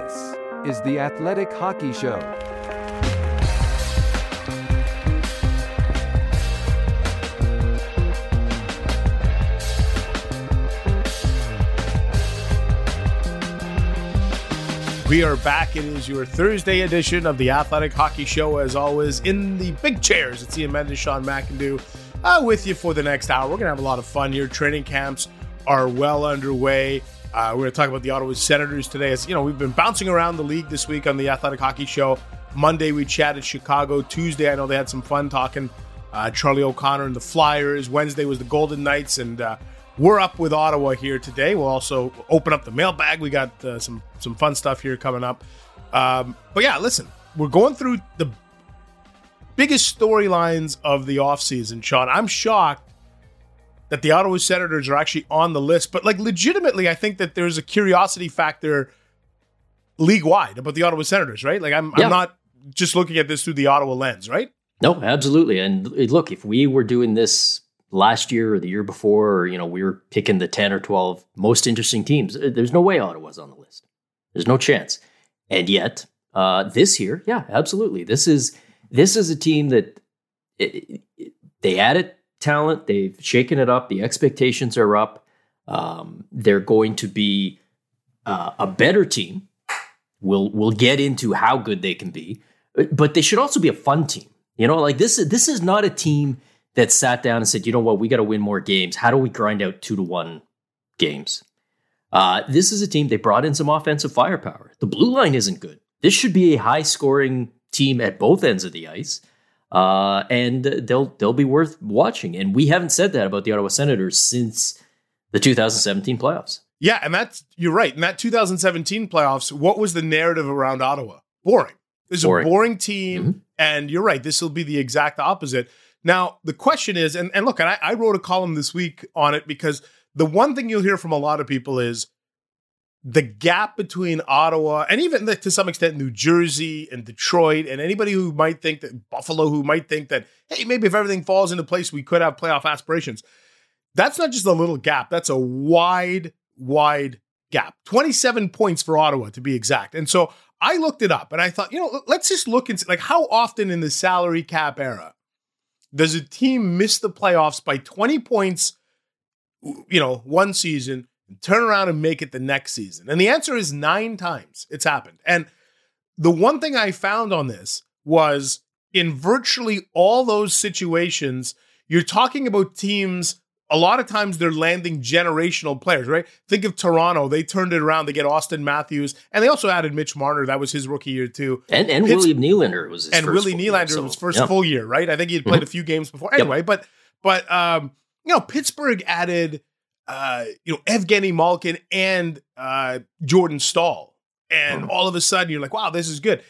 This is the Athletic Hockey Show. We are back. It is your Thursday edition of the Athletic Hockey Show. As always, in the big chairs, it's Ian Mendes, Sean McIndoe, with you for the next hour. We're going to have a lot of fun here. Training camps are well underway. We're going to talk about the Ottawa Senators today. As you know, we've been bouncing around the league this week on the Athletic Hockey Show. Monday, we chatted Chicago. Tuesday, I know they had some fun talking Charlie O'Connor and the Flyers. Wednesday was the Golden Knights, and we're up with Ottawa here today. We'll also open up the mailbag. We got some fun stuff here coming up. But yeah, listen, we're going through the biggest storylines of the offseason, Sean. I'm shocked that the Ottawa Senators are actually on the list. But like legitimately, I think that there's a curiosity factor league-wide about the Ottawa Senators, right? Like I'm not just looking at this through the Ottawa lens, right? No, absolutely. And look, if we were doing this last year or the year before, or, we were picking the 10 or 12 most interesting teams, there's no way Ottawa's on the list. There's no chance. And yet, this year, yeah, absolutely. This is a team that they added talent. They've shaken it up. The expectations are up. They're going to be a better team. We'll get into how good they can be, but they should also be a fun team. Like this is not a team that sat down and said, you know what, we got to win more games. How do we grind out 2-1 games? This is a team, they brought in some offensive firepower. The blue line isn't good. This should be a high-scoring team at both ends of the ice, and they'll be worth watching. And we haven't said that about the Ottawa Senators since the 2017 playoffs. Yeah, and you're right. In that 2017 playoffs, what was the narrative around Ottawa? Boring. This is a boring team, and you're right. This will be the exact opposite. Now, the question is, and look, I wrote a column this week on it because the one thing you'll hear from a lot of people is the gap between Ottawa and even to some extent New Jersey and Detroit and anybody who might think that Buffalo, who might think that, hey, maybe if everything falls into place, we could have playoff aspirations. That's not just a little gap. That's a wide gap. 27 points for Ottawa, to be exact. And so I looked it up and I thought, let's just look and see, like, how often in the salary cap era does a team miss the playoffs by 20 points, one season, and turn around and make it the next season? And the answer is 9 times it's happened. And the one thing I found on this was in virtually all those situations, you're talking about teams, a lot of times they're landing generational players, right? Think of Toronto. They turned it around. They get Auston Matthews, and they also added Mitch Marner. That was his rookie year too. And William Nylander was his and first Willie Nylander was first full year, right? I think he had played a few games before. Anyway, but Pittsburgh added Evgeny Malkin and Jordan Staal, and all of a sudden you're like, wow, this is good.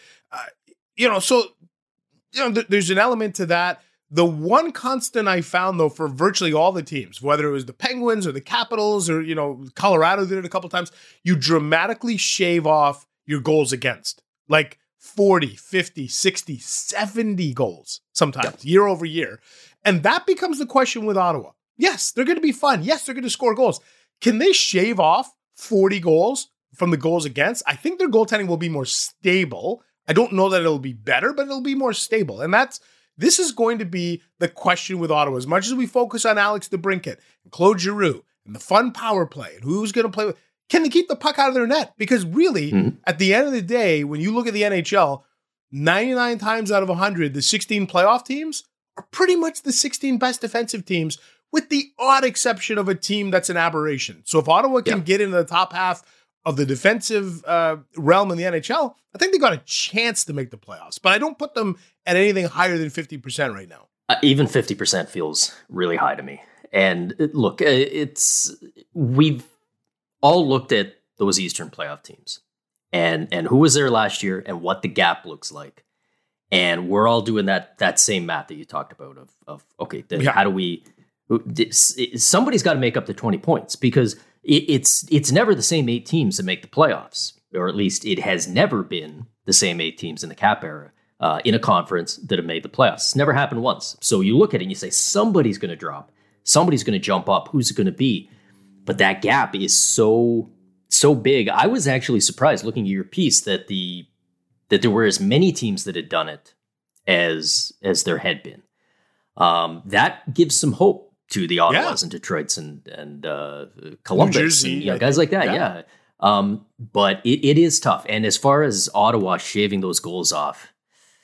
There's an element to that. The one constant I found, though, for virtually all the teams, whether it was the Penguins or the Capitals or, Colorado did it a couple times, you dramatically shave off your goals against. Like 40, 50, 60, 70 goals sometimes, year over year. And that becomes the question with Ottawa. Yes, they're going to be fun. Yes, they're going to score goals. Can they shave off 40 goals from the goals against? I think their goaltending will be more stable. I don't know that it'll be better, but it'll be more stable. And this is going to be the question with Ottawa. As much as we focus on Alex DeBrincat and Claude Giroux and the fun power play and who's going to play with, can they keep the puck out of their net? Because really, at the end of the day, when you look at the NHL, 99 times out of 100, the 16 playoff teams are pretty much the 16 best defensive teams, with the odd exception of a team that's an aberration. So if Ottawa can get into the top half of the defensive realm in the NHL, I think they got a chance to make the playoffs. But I don't put them at anything higher than 50% right now. Even 50% feels really high to me. And look, we've all looked at those Eastern playoff teams and who was there last year and what the gap looks like. And we're all doing that same math that you talked about of how do we? Somebody's got to make up the 20 points because it's never the same 8 teams that make the playoffs, or at least it has never been the same 8 teams in the cap era in a conference that have made the playoffs. It's never happened once. So you look at it and you say, somebody's going to drop. Somebody's going to jump up. Who's it going to be? But that gap is so so big. I was actually surprised looking at your piece that there were as many teams that had done it as there had been. That gives some hope to the Ottawas and Detroits and Columbus, Jersey, and guys like that. Yeah. But it is tough. And as far as Ottawa shaving those goals off,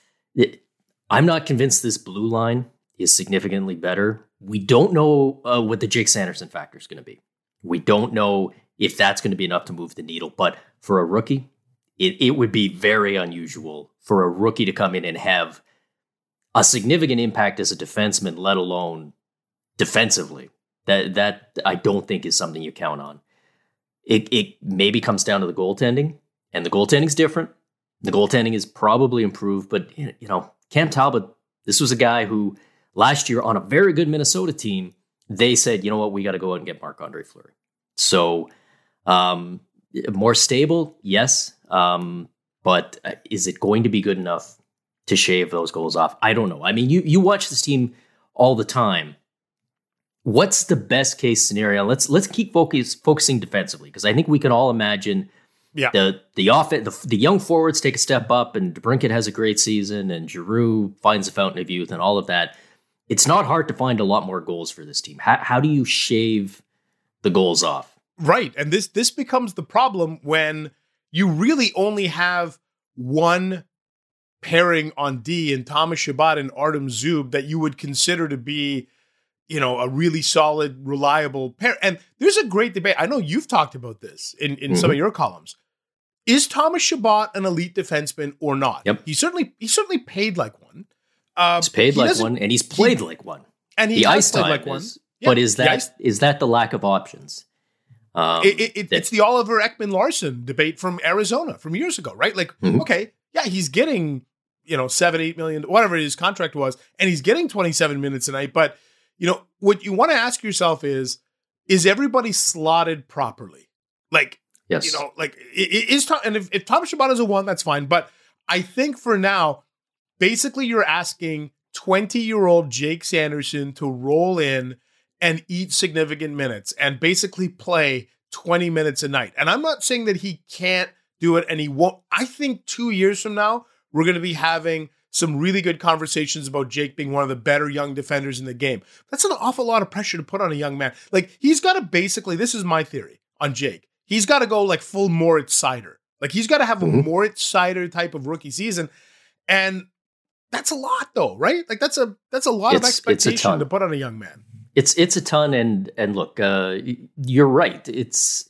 I'm not convinced this blue line is significantly better. We don't know what the Jake Sanderson factor is going to be. We don't know if that's going to be enough to move the needle. But for a rookie, it would be very unusual for a rookie to come in and have a significant impact as a defenseman, let alone defensively. That I don't think is something you count on. It maybe comes down to the goaltending, and the goaltending's different. The goaltending is probably improved, but Cam Talbot, this was a guy who last year on a very good Minnesota team, they said, you know what, we got to go out and get Marc-Andre Fleury. So more stable, yes, but is it going to be good enough to shave those goals off? I don't know. I mean, you watch this team all the time. What's the best case scenario? Let's keep focusing defensively, because I think we can all imagine the young forwards take a step up, and DeBrincat has a great season, and Giroux finds a fountain of youth, and all of that. It's not hard to find a lot more goals for this team. How do you shave the goals off? Right, and this becomes the problem when you really only have one pairing on D in Thomas Chabot and Artem Zub that you would consider to be, a really solid, reliable pair. And there's a great debate. I know you've talked about this in some of your columns. Is Thomas Chabot an elite defenseman or not? Yep. He certainly paid like one. He's paid like one, and he's played like one. And he ice played like one. Yeah, but is that the lack of options? It's the Oliver Ekman-Larsson debate from Arizona from years ago, right? Like, okay, yeah, he's getting, $7-8 million, whatever his contract was, and he's getting 27 minutes a night. But, what you want to ask yourself is everybody slotted properly? Like, yes. And if Thomas Chabot is a one, that's fine. But I think for now, basically you're asking 20-year-old Jake Sanderson to roll in and eat significant minutes and basically play 20 minutes a night. And I'm not saying that he can't do it and he won't. I think 2 years from now, we're going to be having some really good conversations about Jake being one of the better young defenders in the game. That's an awful lot of pressure to put on a young man. Like, he's got to basically, this is my theory on Jake, he's got to go like full Moritz Seider. Like, he's got to have a Moritz Seider type of rookie season. And that's a lot though, right? Like, that's a lot of expectation to put on a young man. It's a ton, and look, you're right. It's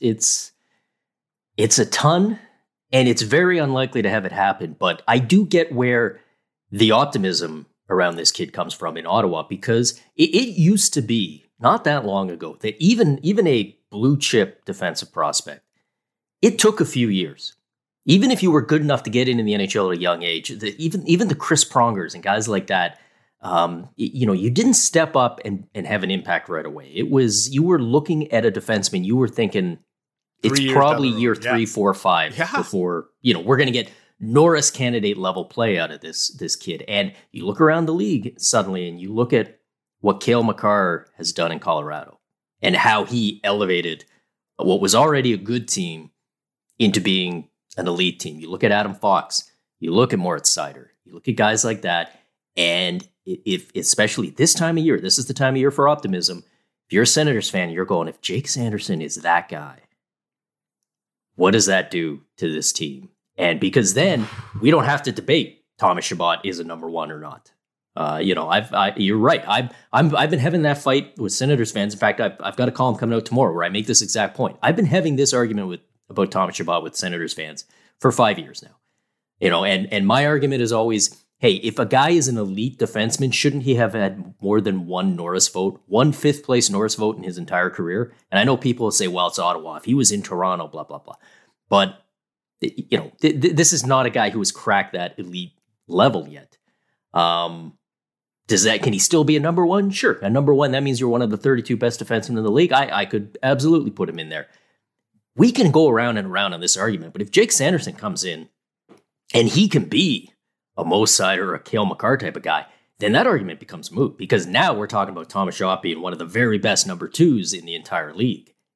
a ton, and it's very unlikely to have it happen. But I do get where the optimism around this kid comes from in Ottawa, because it used to be not that long ago that even a blue chip defensive prospect, it took a few years. Even if you were good enough to get in the NHL at a young age, even the Chris Prongers and guys like that. You didn't step up and have an impact right away. It was, you were looking at a defenseman, you were thinking it's probably year 3, 4, 5 before, we're going to get Norris candidate level play out of this kid. And you look around the league suddenly and you look at what Cale Makar has done in Colorado and how he elevated what was already a good team into being an elite team. You look at Adam Fox, you look at Moritz Seider, you look at guys like that. And if especially this time of year, this is the time of year for optimism. If you're a Senators fan, you're going, if Jake Sanderson is that guy, what does that do to this team? And because then we don't have to debate Thomas Chabot is a number one or not. You're right. I've been having that fight with Senators fans. In fact, I've got a column coming out tomorrow where I make this exact point. I've been having this argument about Thomas Chabot with Senators fans for 5 years now. And my argument is always, hey, if a guy is an elite defenseman, shouldn't he have had more than one Norris vote, one fifth place Norris vote in his entire career? And I know people will say, well, it's Ottawa. If he was in Toronto, blah, blah, blah. But, this is not a guy who has cracked that elite level yet. Can he still be a number one? Sure. A number one, that means you're one of the 32 best defensemen in the league. I could absolutely put him in there. We can go around and around on this argument, but if Jake Sanderson comes in and he can be a Mo Seider or a Cale Makar type of guy, then that argument becomes moot, because now we're talking about Thomas Chabot being one of the very best number twos in the entire league.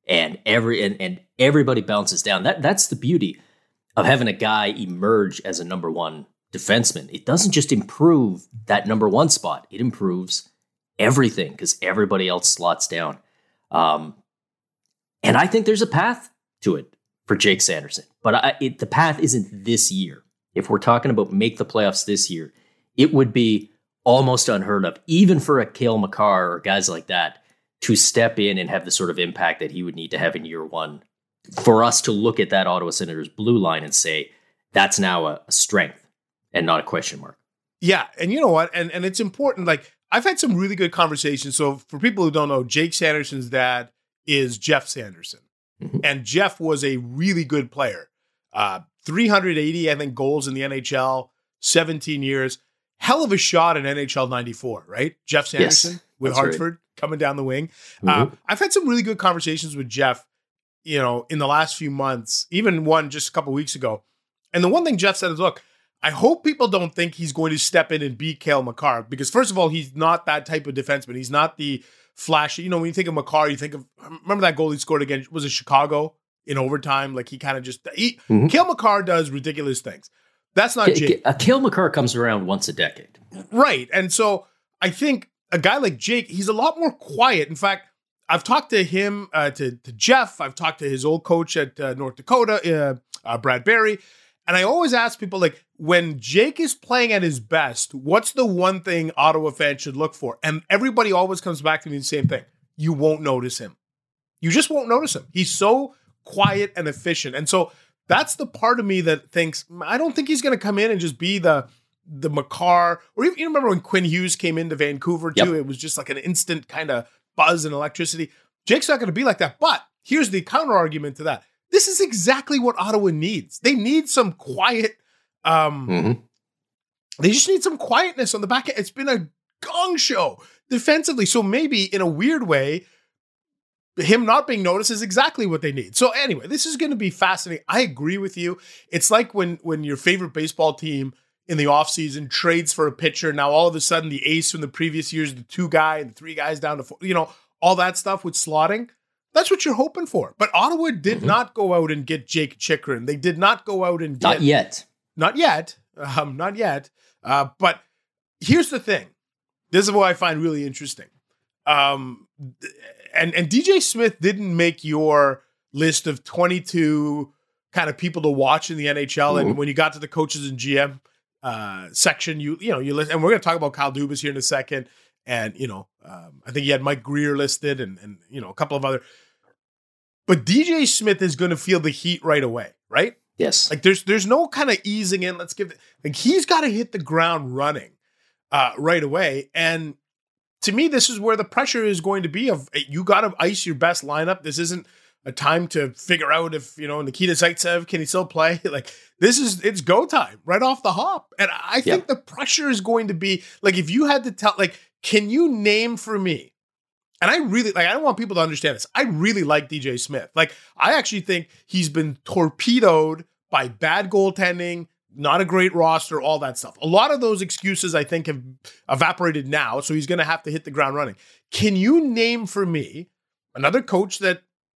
and everybody bounces down. That's the beauty of having a guy emerge as a number one defenseman. It doesn't just improve that number one spot; it improves everything because everybody else slots down. And I think there's a path to it for Jake Sanderson, but the path isn't this year. If we're talking about make the playoffs this year, it would be almost unheard of, even for a Cale Makar or guys like that, to step in and have the sort of impact that he would need to have in year one for us to look at that Ottawa Senators blue line and say, that's now a strength and not a question mark. Yeah. And you know what? And it's important. Like, I've had some really good conversations. So for people who don't know, Jake Sanderson's dad is Jeff Sanderson. Mm-hmm. And Jeff was a really good player. 380, I think, goals in the NHL, 17 years. Hell of a shot in NHL 94, right? Jeff Sanderson with Hartford coming down the wing. Mm-hmm. I've had some really good conversations with Jeff, in the last few months, even one just a couple of weeks ago. And the one thing Jeff said is, look, I hope people don't think he's going to step in and beat Cale Makar, because first of all, he's not that type of defenseman. He's not the flashy, when you think of Makar, you think of, remember that goal he scored against, was it Chicago in overtime? Like he kind of just, Cale Makar does ridiculous things. That's not Jake. Cale Makar comes around once a decade. Right. And so I think a guy like Jake, he's a lot more quiet. In fact, I've talked to him, to Jeff. I've talked to his old coach at North Dakota, Brad Berry. And I always ask people, like, when Jake is playing at his best, what's the one thing Ottawa fans should look for? And everybody always comes back to me the same thing. You won't notice him. You just won't notice him. He's so quiet and efficient. And so that's the part of me that thinks, I don't think he's going to come in and just be the Makar, or even, you remember when Quinn Hughes came into Vancouver too, It was just like an instant kind of buzz and electricity. Jake's not going to be like that. But here's the counter argument to that. This is exactly what Ottawa needs. They need some quiet, they just need some quietness on the back end. It's been a gong show defensively. So maybe in a weird way, him not being noticed is exactly what they need. So anyway, this is going to be fascinating. I agree with you. It's like when your favorite baseball team in the offseason trades for a pitcher. Now, all of a sudden, the ace from the previous years, the 2 guy and the 3 guys down to 4, all that stuff with slotting. That's what you're hoping for. But Ottawa did not go out and get Jake Chychrun. They did not go out and get... Not yet. But here's the thing. This is what I find really interesting. And DJ Smith didn't make your list of 22 kind of people to watch in the NHL. And when you got to the coaches and GM section, you list, and we're going to talk about Kyle Dubas here in a second. And, I think you had Mike Greer listed and a couple of other. But DJ Smith is going to feel the heat right away, right? Yes. Like there's no kind of easing in. He's got to hit the ground running right away. And to me, this is where the pressure is going to be of you got to ice your best lineup. This isn't a time to figure out if, Nikita Zaitsev, can he still play? Like it's go time right off the hop. And I think the pressure is going to be like, if you had to tell, like, can you name for me? And I really I don't want people to understand this. I really like DJ Smith. Like, I actually think he's been torpedoed by bad goaltending, not a great roster, all that stuff. A lot of those excuses, I think, have evaporated now. So he's going to have to hit the ground running. Can you name for me another coach that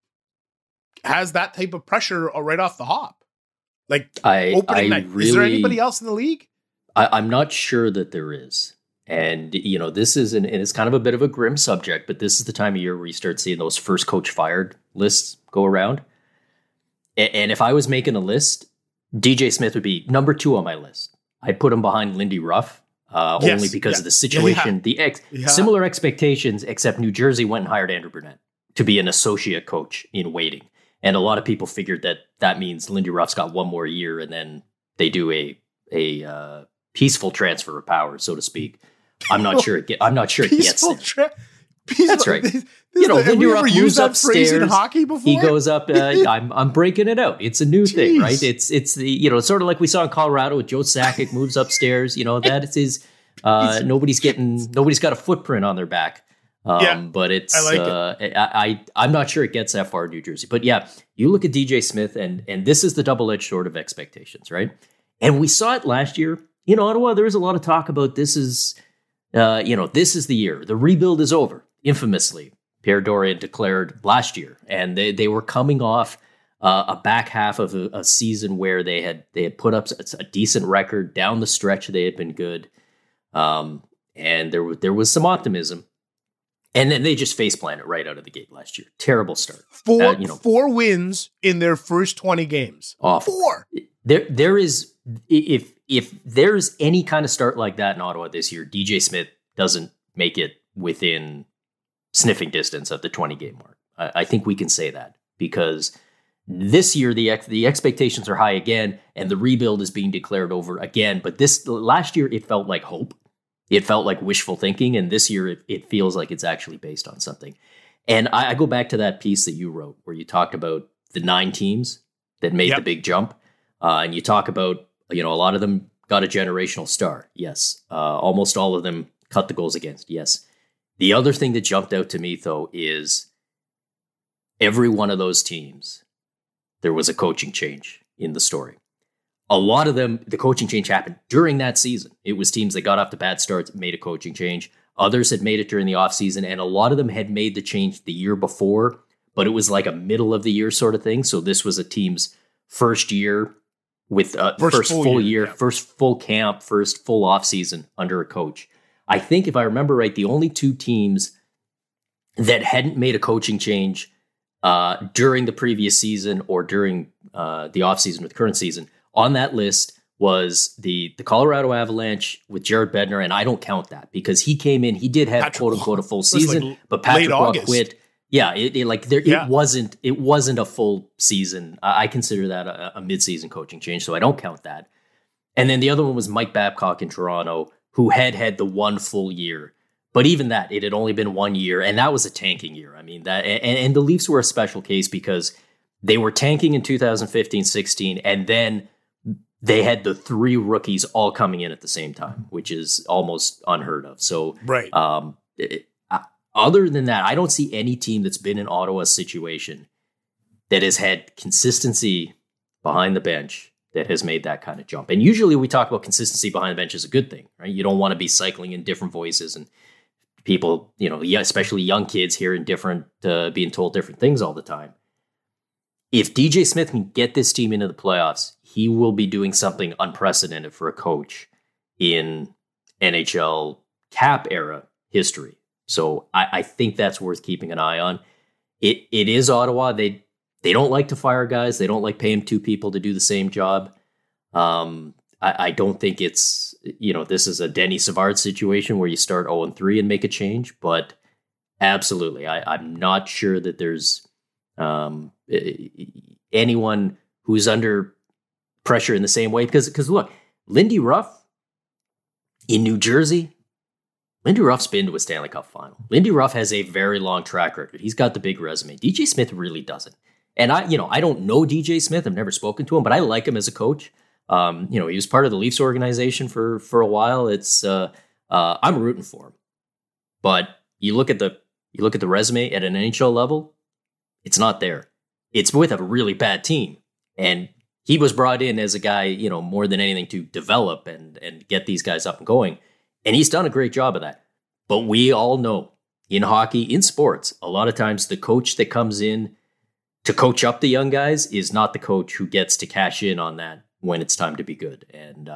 has that type of pressure right off the hop? Like opening night. Is there anybody else in the league? I'm not sure that there is. And, this is, and it's kind of a bit of a grim subject, but this is the time of year where you start seeing those first coach fired lists go around. And if I was making a list, DJ Smith would be number 2 on my list. I'd put him behind Lindy Ruff, only because of the situation, similar expectations, except New Jersey went and hired Andrew Burnett to be an associate coach in waiting. And a lot of people figured that means Lindy Ruff's got one more year and then they do a peaceful transfer of power, so to speak. I'm not sure it gets there. That's right. Lindy Ruff moves upstairs in hockey before. He goes up. I'm breaking it out. It's a new thing, right? It's the sort of like we saw in Colorado with Joe Sakic moves upstairs. That is his. Nobody's got a footprint on their back. But it's. I like it. I'm not sure it gets that far in New Jersey, but yeah, you look at DJ Smith, and this is the double-edged sword of expectations, right? And we saw it last year in Ottawa. There was a lot of talk about this is the year. The rebuild is over. Infamously, Pierre Dorion declared last year, and they were coming off a back half of a season where they had put up a decent record down the stretch. They had been good, and there was some optimism, and then they just face planted right out of the gate last year. Terrible start. Four wins in their first 20 games. Awful. 4. There is if there's any kind of start like that in Ottawa this year, DJ Smith doesn't make it within sniffing distance of the 20-game mark. I think we can say that because this year the expectations are high again, and the rebuild is being declared over again. But last year it felt like hope, it felt like wishful thinking, and this year it feels like it's actually based on something. And I go back to that piece that you wrote where you talked about the 9 teams that made the big jump, and you talk about a lot of them got a generational star. Yes, almost all of them cut the goals against. Yes. The other thing that jumped out to me, though, is every one of those teams, there was a coaching change in the story. A lot of them, the coaching change happened during that season. It was teams that got off to bad starts, made a coaching change. Others had made it during the offseason, and a lot of them had made the change the year before, but it was like a middle of the year sort of thing. So this was a team's first year with first full year, first full camp, first full offseason under a coach. I think if I remember right, the only 2 teams that hadn't made a coaching change during the previous season or during the offseason with current season on that list was the Colorado Avalanche with Jared Bednar, and I don't count that because he came in, he did have quote unquote a full season, but Patrick Roy quit. Yeah, it wasn't a full season. I consider that a midseason coaching change, so I don't count that. And then the other one was Mike Babcock in Toronto, who had the one full year. But even that, it had only been 1 year, and that was a tanking year. I mean, that and the Leafs were a special case because they were tanking in 2015-16, and then they had the 3 rookies all coming in at the same time, which is almost unheard of. So, right. Other than that, I don't see any team that's been in Ottawa's situation that has had consistency behind the bench that has made that kind of jump. And usually we talk about consistency behind the bench as a good thing, right? You don't want to be cycling in different voices and people, especially young kids hearing different, being told different things all the time. If DJ Smith can get this team into the playoffs, he will be doing something unprecedented for a coach in NHL cap era history. So I think that's worth keeping an eye on. It is Ottawa. They don't like to fire guys. They don't like paying 2 people to do the same job. I don't think it's, this is a Denny Savard situation where you start 0-3 and make a change, but absolutely. I'm not sure that there's anyone who's under pressure in the same way. Because look, Lindy Ruff in New Jersey, Lindy Ruff's been to a Stanley Cup final. Lindy Ruff has a very long track record. He's got the big resume. DJ Smith really doesn't. And I don't know DJ Smith. I've never spoken to him, but I like him as a coach. He was part of the Leafs organization for a while. It's I'm rooting for him. But you look at the resume at an NHL level, it's not there. It's with a really bad team. And he was brought in as a guy, more than anything to develop and get these guys up and going. And he's done a great job of that. But we all know in hockey, in sports, a lot of times the coach that comes in to coach up the young guys is not the coach who gets to cash in on that when it's time to be good. And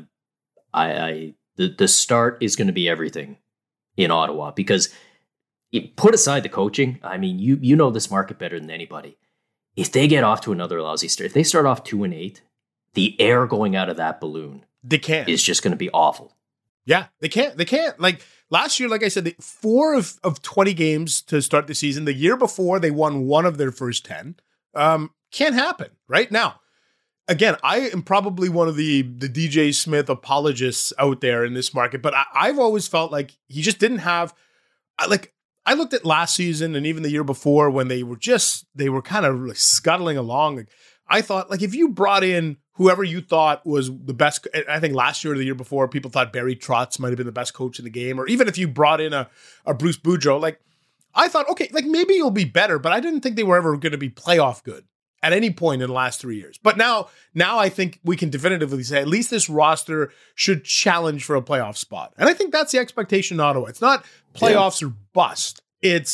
the start is going to be everything in Ottawa because put aside the coaching. I mean, you know this market better than anybody. If they get off to another lousy start, if they start off 2-8, the air going out of that balloon is just going to be awful. Yeah, they can't. Like last year, like I said, 4 of 20 games to start the season. The year before, they won 1 of their first 10. Can't happen right now. Again, I am probably one of the DJ Smith apologists out there in this market, but I've always felt like he just didn't have, I looked at last season and even the year before when they were kind of like scuttling along. I thought, if you brought in whoever you thought was the best, I think last year or the year before, people thought Barry Trotz might have been the best coach in the game, or even if you brought in a Bruce Boudreau, I thought, okay, maybe you'll be better, but I didn't think they were ever going to be playoff good at any point in the last 3 years. But now I think we can definitively say at least this roster should challenge for a playoff spot. And I think that's the expectation in Ottawa. It's not playoffs or bust. It's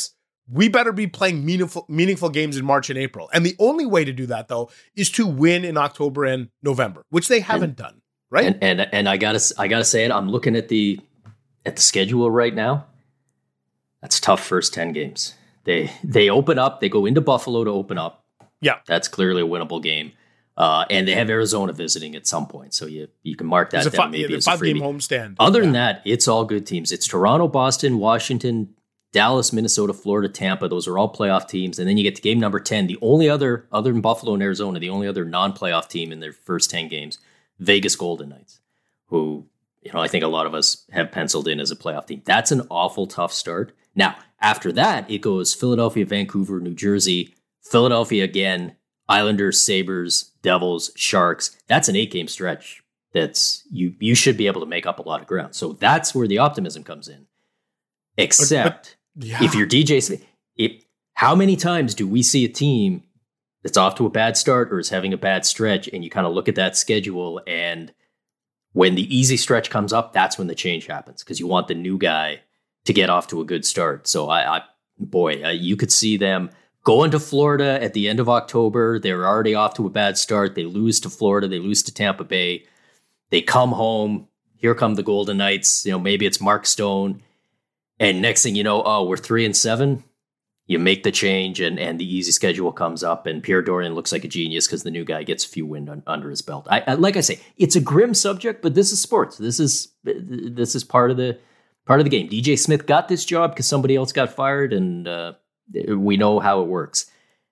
we better be playing meaningful games in March and April. And the only way to do that, though, is to win in October and November, which they haven't done, right? And I gotta say it. I'm looking at the schedule right now. That's tough. First 10 games. They open up. They go into Buffalo to open up. Yeah, that's clearly a winnable game. And they have Arizona visiting at some point, so you can mark that down. Maybe as a 5-game homestand. Other than that, it's all good teams. It's Toronto, Boston, Washington, Dallas, Minnesota, Florida, Tampa. Those are all playoff teams. And then you get to game number 10. The only other than Buffalo and Arizona, the only other non-playoff team in their first 10 games, Vegas Golden Knights, who, I think a lot of us have penciled in as a playoff team. That's an awful tough start. Now, after that, it goes Philadelphia, Vancouver, New Jersey, Philadelphia again, Islanders, Sabres, Devils, Sharks. That's an 8-game stretch. That's you should be able to make up a lot of ground. So that's where the optimism comes in. Except if you're DJ Smith, how many times do we see a team that's off to a bad start or is having a bad stretch, and you kind of look at that schedule, and when the easy stretch comes up, that's when the change happens, because you want the new guy to get off to a good start. So you could see them going to Florida at the end of October. They're already off to a bad start. They lose to Florida. They lose to Tampa Bay. They come home. Here come the Golden Knights. Maybe it's Mark Stone. And next thing you know, we're 3-7. You make the change, and the easy schedule comes up, and Pierre Dorion looks like a genius because the new guy gets a few wins under his belt. I like I say, it's a grim subject, but this is sports. This is part of the game. DJ Smith got this job because somebody else got fired, and we know how it works.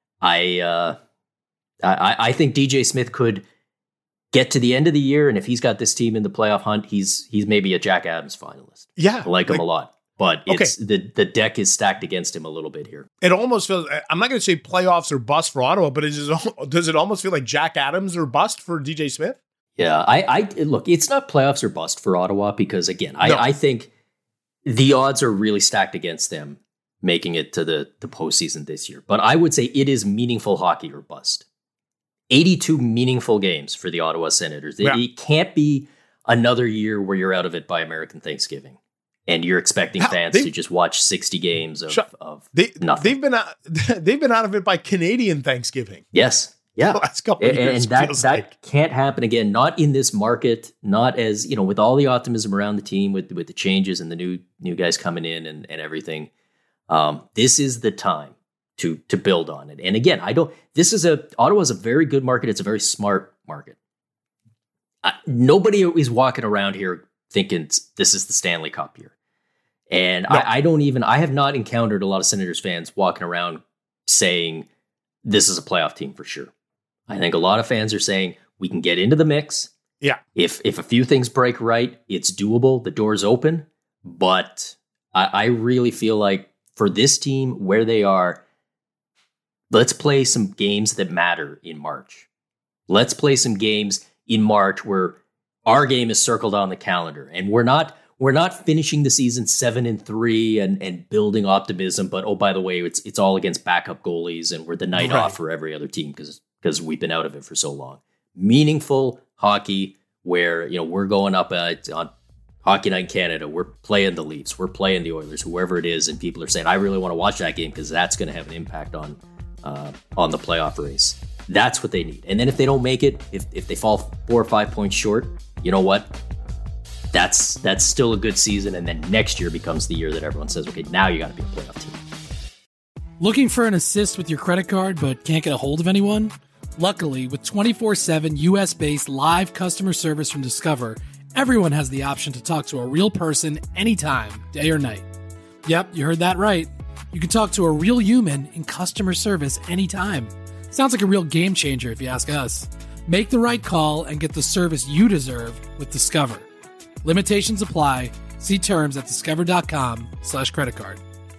I think DJ Smith could get to the end of the year, and if he's got this team in the playoff hunt, he's maybe a Jack Adams finalist. Yeah, I like him a lot. But it's the deck is stacked against him a little bit here. It almost feels, I'm not going to say playoffs or bust for Ottawa, but does it almost feel like Jack Adams or bust for DJ Smith? Yeah, I look, it's not playoffs or bust for Ottawa because, again, I think the odds are really stacked against them making it to the postseason this year. But I would say it is meaningful hockey or bust. 82 meaningful games for the Ottawa Senators. It can't be another year where you're out of it by American Thanksgiving. And you're expecting fans to just watch 60 games of nothing. They've been out of it by Canadian Thanksgiving. Yes. Yeah. The last couple of years. And that can't happen again. Not in this market, not as, with all the optimism around the team, with the changes and the new guys coming in and everything. This is the time to build on it. And again, Ottawa's a very good market. It's a very smart market. Nobody is walking around here thinking this is the Stanley Cup year. And no. I have not encountered a lot of Senators fans walking around saying this is a playoff team for sure. I think a lot of fans are saying we can get into the mix. Yeah. If a few things break right, it's doable. The door's open. But I really feel like for this team, where they are, let's play some games that matter in March. Let's play some games in March where our game is circled on the calendar, and we're not finishing the season 7-3 and building optimism. But by the way, it's all against backup goalies, and we're the night off for every other team because we've been out of it for so long. Meaningful hockey where we're going up on Hockey Night in Canada. We're playing the Leafs, we're playing the Oilers, whoever it is, and people are saying, I really want to watch that game because that's going to have an impact on the playoff race. That's what they need. And then if they don't make it, if they fall 4 or 5 points short, you know what? That's still a good season. And then next year becomes the year that everyone says, okay, now you got to be a playoff team. Looking for an assist with your credit card but can't get a hold of anyone? Luckily, with 24/7 US-based live customer service from Discover, everyone has the option to talk to a real person anytime, day or night. Yep, you heard that right. You can talk to a real human in customer service anytime. Sounds like a real game changer if you ask us. Make the right call and get the service you deserve with Discover. Limitations apply. See terms at discover.com/creditcard.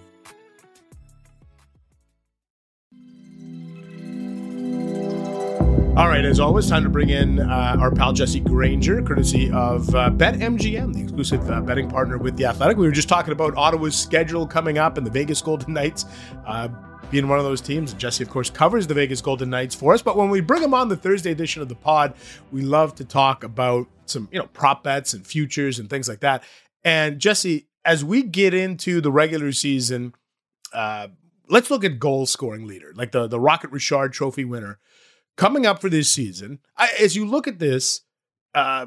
All right, as always, time to bring in our pal Jesse Granger, courtesy of BetMGM, the exclusive betting partner with The Athletic. We were just talking about Ottawa's schedule coming up and the Vegas Golden Knights being one of those teams. And Jesse, of course, covers the Vegas Golden Knights for us. But when we bring him on the Thursday edition of the pod, we love to talk about some, prop bets and futures and things like that. And Jesse, as we get into the regular season, let's look at goal scoring leader, like the Rocket Richard Trophy winner coming up for this season. As you look at this, not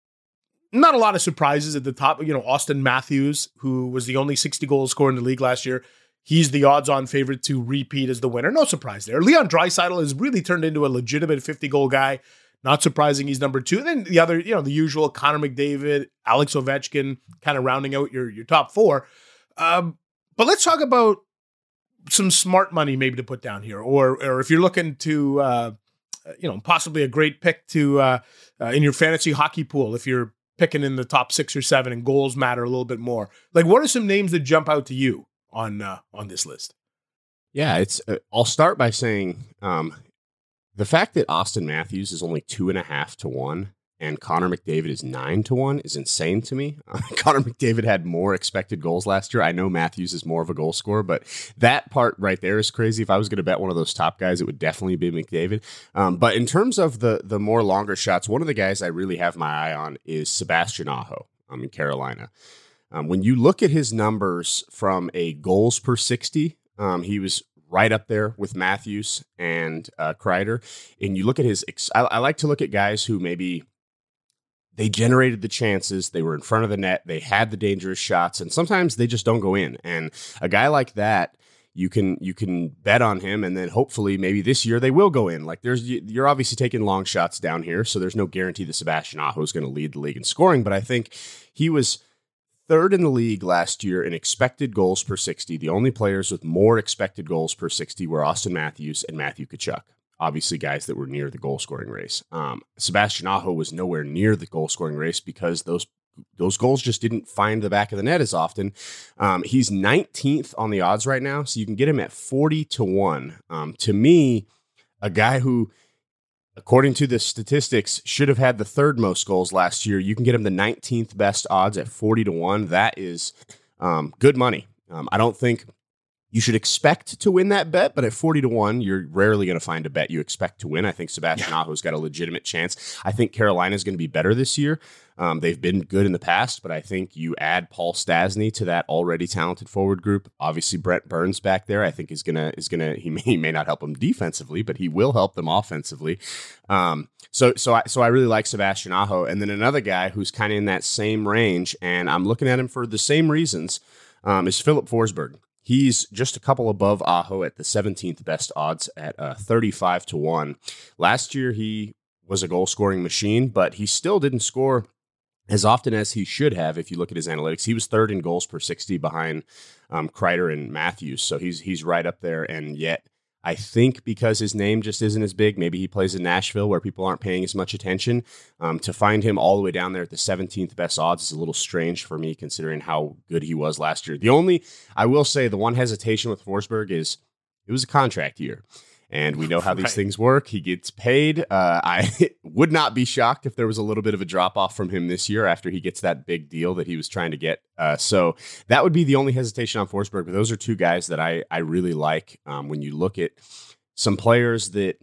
a lot of surprises at the top. Auston Matthews, who was the only 60 goal scorer in the league last year, he's the odds-on favorite to repeat as the winner. No surprise there. Leon Draisaitl has really turned into a legitimate 50-goal guy. Not surprising he's number 2. And then the other, the usual Connor McDavid, Alex Ovechkin, kind of rounding out your top 4. But let's talk about some smart money maybe to put down here, or if you're looking to, possibly a great pick to in your fantasy hockey pool if you're picking in the top 6 or 7 and goals matter a little bit more. Like, what are some names that jump out to you on this list? Yeah, it's. I'll start by saying the fact that Auston Matthews is only 2.5 to 1 and Connor McDavid is 9 to 1 is insane to me. Connor McDavid had more expected goals last year. I know Matthews is more of a goal scorer, but that part right there is crazy. If I was going to bet one of those top guys, it would definitely be McDavid. But in terms of the more longer shots, one of the guys I really have my eye on is Sebastian Aho in Carolina. When you look at his numbers from a goals per 60, he was right up there with Matthews and Kreider. And you look at his, I like to look at guys who maybe they generated the chances, they were in front of the net, they had the dangerous shots, and sometimes they just don't go in. And a guy like that, you can bet on him, and then hopefully maybe this year they will go in. Like you're obviously taking long shots down here, so there's no guarantee that Sebastian Aho is going to lead the league in scoring, but I think he was 3rd in the league last year in expected goals per 60. The only players with more expected goals per 60 were Auston Matthews and Matthew Tkachuk. Obviously, guys that were near the goal-scoring race. Sebastian Aho was nowhere near the goal-scoring race because those goals just didn't find the back of the net as often. He's 19th on the odds right now, so you can get him at 40 to 1. To me, a guy who, according to the statistics, should have had the 3rd most goals last year. You can get him the 19th best odds at 40 to 1. That is good money. I don't think you should expect to win that bet, but at 40 to 1, you're rarely going to find a bet you expect to win. I think Sebastian Aho's got a legitimate chance. I think Carolina's going to be better this year. They've been good in the past, but I think you add Paul Stastny to that already talented forward group. Obviously, Brent Burns back there, I think is gonna. He may not help them defensively, but he will help them offensively. So I really like Sebastian Aho, and then another guy who's kind of in that same range, and I'm looking at him for the same reasons, is Philip Forsberg. He's just a couple above Aho at the 17th best odds at 35 to 1. Last year, he was a goal-scoring machine, but he still didn't score as often as he should have. If you look at his analytics, he was 3rd in goals per 60 behind Kreider and Matthews. So he's right up there. And yet, I think because his name just isn't as big, maybe he plays in Nashville where people aren't paying as much attention. To find him all the way down there at the 17th best odds is a little strange for me, considering how good he was last year. I will say the one hesitation with Forsberg is it was a contract year. And we know how these things work. He gets paid. I would not be shocked if there was a little bit of a drop-off from him this year after he gets that big deal that he was trying to get. So that would be the only hesitation on Forsberg. But those are 2 guys that I really like. When you look at some players that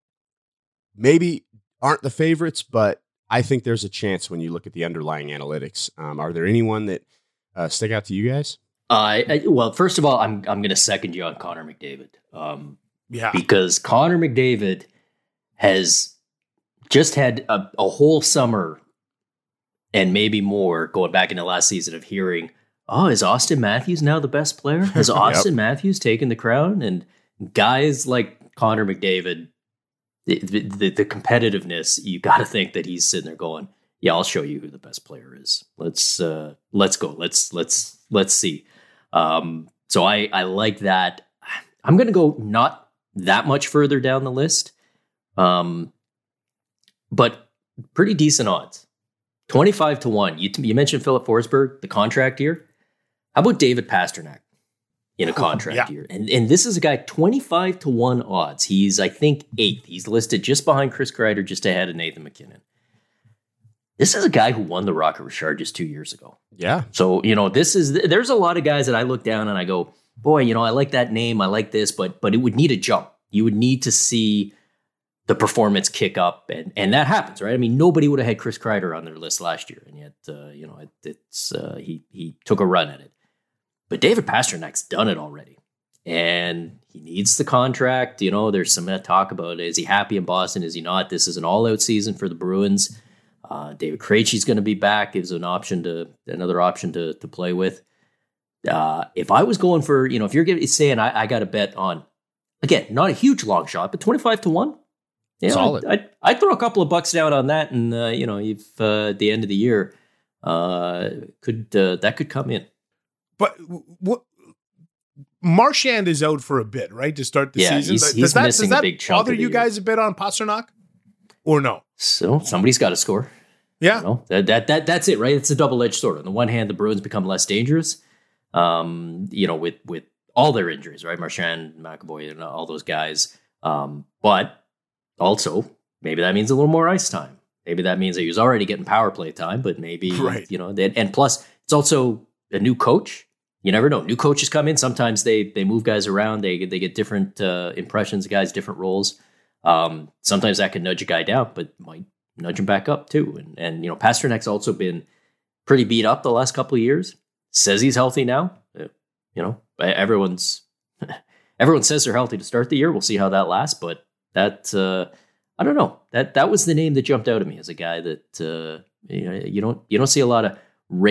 maybe aren't the favorites, but I think there's a chance when you look at the underlying analytics. Are there anyone that stick out to you guys? Well, first of all, I'm going to second you on Connor McDavid. Yeah, because Connor McDavid has just had a whole summer and maybe more going back into last season of hearing, is Auston Matthews now the best player? Has Auston Matthews taken the crown? And guys like Connor McDavid, the competitiveness, you got to think that he's sitting there going, yeah, I'll show you who the best player is. Let's go. Let's see. So I like that. I'm going to go not that much further down the list, but pretty decent odds. 25 to 1. You mentioned Philip Forsberg, the contract year. How about David Pastrnak in a contract year? And this is a guy, 25 to 1 odds. He's, I think, 8th. He's listed just behind Chris Kreider, just ahead of Nathan McKinnon. This is a guy who won the Rocket Richard just 2 years ago. Yeah. So, there's a lot of guys that I look down and I go, boy, I like that name. I like this, but it would need a jump. You would need to see the performance kick up, and that happens, right? I mean, nobody would have had Chris Kreider on their list last year, and yet, he took a run at it. But David Pasternak's done it already, and he needs the contract. You know, there's some talk about, is he happy in Boston? Is he not? This is an all-out season for the Bruins. David Krejci's going to be back. Gives another option to play with. If I was going for, if you're saying I got to bet on, again, not a huge long shot, but 25-1. Yeah, solid. I'd throw a couple of bucks down on that, and if at the end of the year, that could come in. But what? Marchand is out for a bit, right, to start the season. He's missing a big chunk. Bother you guys a bit on Pastrnak, or no? So somebody's got to score. Yeah, that's it, right? It's a double-edged sword. On the one hand, the Bruins become less dangerous, with all their injuries, right? Marchand, McAvoy, and all those guys. But also, maybe that means a little more ice time. Maybe that means that he was already getting power play time, but maybe, and plus, it's also a new coach. You never know. New coaches come in. Sometimes they move guys around. They get different impressions of guys, different roles. Sometimes that can nudge a guy down, but might nudge him back up too. And Pasternak's also been pretty beat up the last couple of years. Says he's healthy now. Everyone says they're healthy to start the year. We'll see how that lasts, but that I don't know. That was the name that jumped out at me as a guy that you don't see a lot of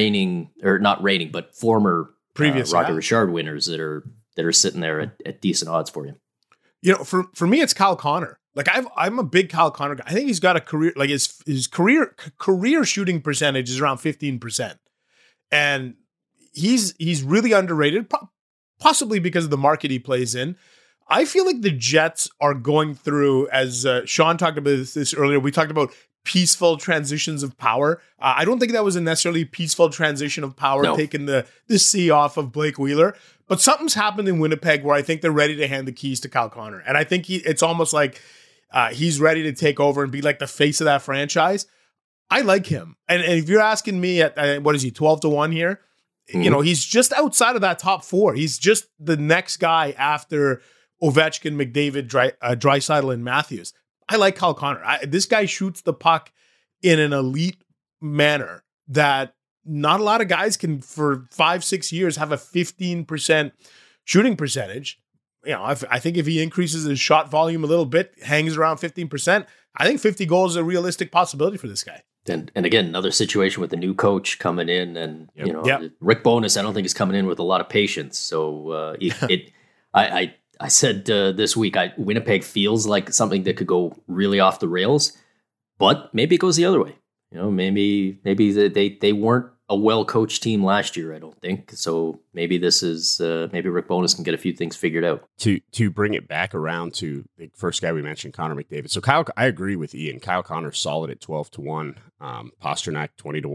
former previous Roger Richard winners that are sitting there at decent odds for you. For me, it's Kyle Connor. Like I'm a big Kyle Connor guy. I think he's got a career, like his career shooting percentage is around 15%, and he's really underrated, possibly because of the market he plays in. I feel like the Jets are going through, as Sean talked about this earlier, we talked about peaceful transitions of power. I don't think that was a necessarily peaceful transition of power, taking the C off of Blake Wheeler. But something's happened in Winnipeg where I think they're ready to hand the keys to Kyle Connor. And I think it's almost like he's ready to take over and be like the face of that franchise. I like him. And if you're asking me at what is he, 12-1 here? Mm-hmm. He's just outside of that top four. He's just the next guy after Ovechkin, McDavid, Draisaitl, and Matthews. I like Kyle Connor. This guy shoots the puck in an elite manner that not a lot of guys can, for 5-6 years, have a 15% shooting percentage. I think if he increases his shot volume a little bit, hangs around 15%, I think 50 goals is a realistic possibility for this guy. And again, another situation with the new coach coming in, and Rick Bowness, I don't think is coming in with a lot of patience. So I said this week, Winnipeg feels like something that could go really off the rails, but maybe it goes the other way. Maybe they weren't a well-coached team last year, I don't think. So maybe this is maybe Rick Bowness can get a few things figured out. To bring it back around to the first guy we mentioned, Connor McDavid. So I agree with Ian. Kyle Connor's solid at 12-1. Pastrnak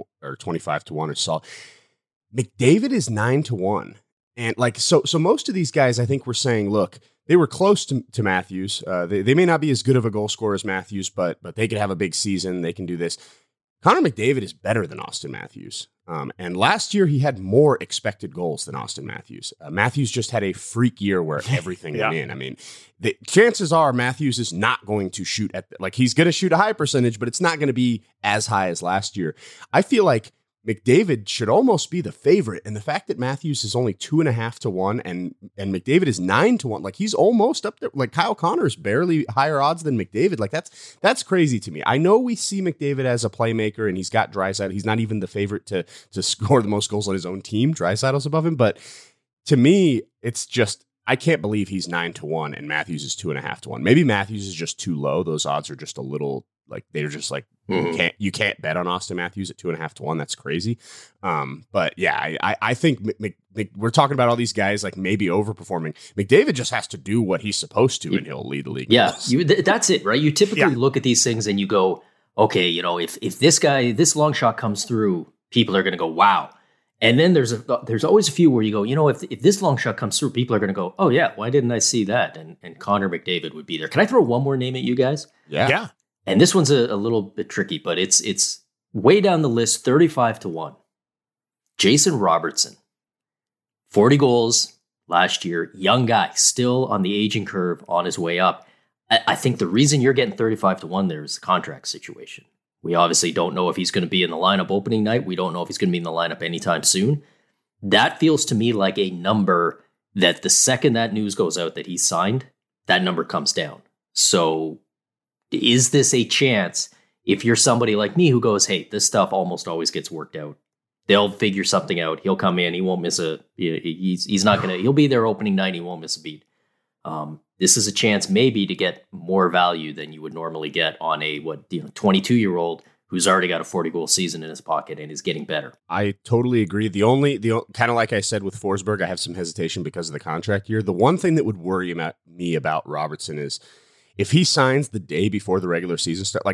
25-1 is solid. McDavid is 9-1. And so most of these guys, I think we're saying, look, they were close to Matthews. They may not be as good of a goal scorer as Matthews, but they could have a big season. They can do this. Connor McDavid is better than Austin Matthews. And last year he had more expected goals than Austin Matthews. Matthews just had a freak year where everything went in. I mean, the chances are Matthews is not going to shoot he's going to shoot a high percentage, but it's not going to be as high as last year. I feel like McDavid should almost be the favorite. And the fact that Matthews is only 2.5-1 and McDavid is 9-1, he's almost up there. Kyle Connor is barely higher odds than McDavid. That's crazy to me. I know we see McDavid as a playmaker and he's got Draisaitl. He's not even the favorite to score the most goals on his own team. Draisaitl's above him. But to me, it's just, I can't believe he's 9-1 and Matthews is 2.5-1. Maybe Matthews is just too low. Those odds are just a little, they're just you can't bet on Austin Matthews at 2.5-1. That's crazy. But yeah, I think we're talking about all these guys maybe overperforming. McDavid just has to do what he's supposed to, and he'll lead the league. Yeah, that's it, right? You typically look at these things and you go, okay, if this long shot comes through, people are going to go, wow. And then there's always a few where you go, if this long shot comes through, people are going to go, oh yeah, why didn't I see that? And Connor McDavid would be there. Can I throw one more name at you guys? Yeah. And this one's a little bit tricky, but it's way down the list, 35-1. Jason Robertson, 40 goals last year, young guy, still on the aging curve, on his way up. I think the reason you're getting 35-1 there is the contract situation. We obviously don't know if he's going to be in the lineup opening night. We don't know if he's going to be in the lineup anytime soon. That feels to me like a number that the second that news goes out that he's signed, that number comes down. So is this a chance if you're somebody like me who goes, hey, this stuff almost always gets worked out. They'll figure something out. He'll come in. He won't miss he's not going to, he'll be there opening night. He won't miss a beat. This is a chance maybe to get more value than you would normally get on a 22-year-old who's already got a 40-goal season in his pocket and is getting better. I totally agree. The kind of like I said with Forsberg, I have some hesitation because of the contract year. The one thing that would worry me about Robertson is if he signs the day before the regular season starts.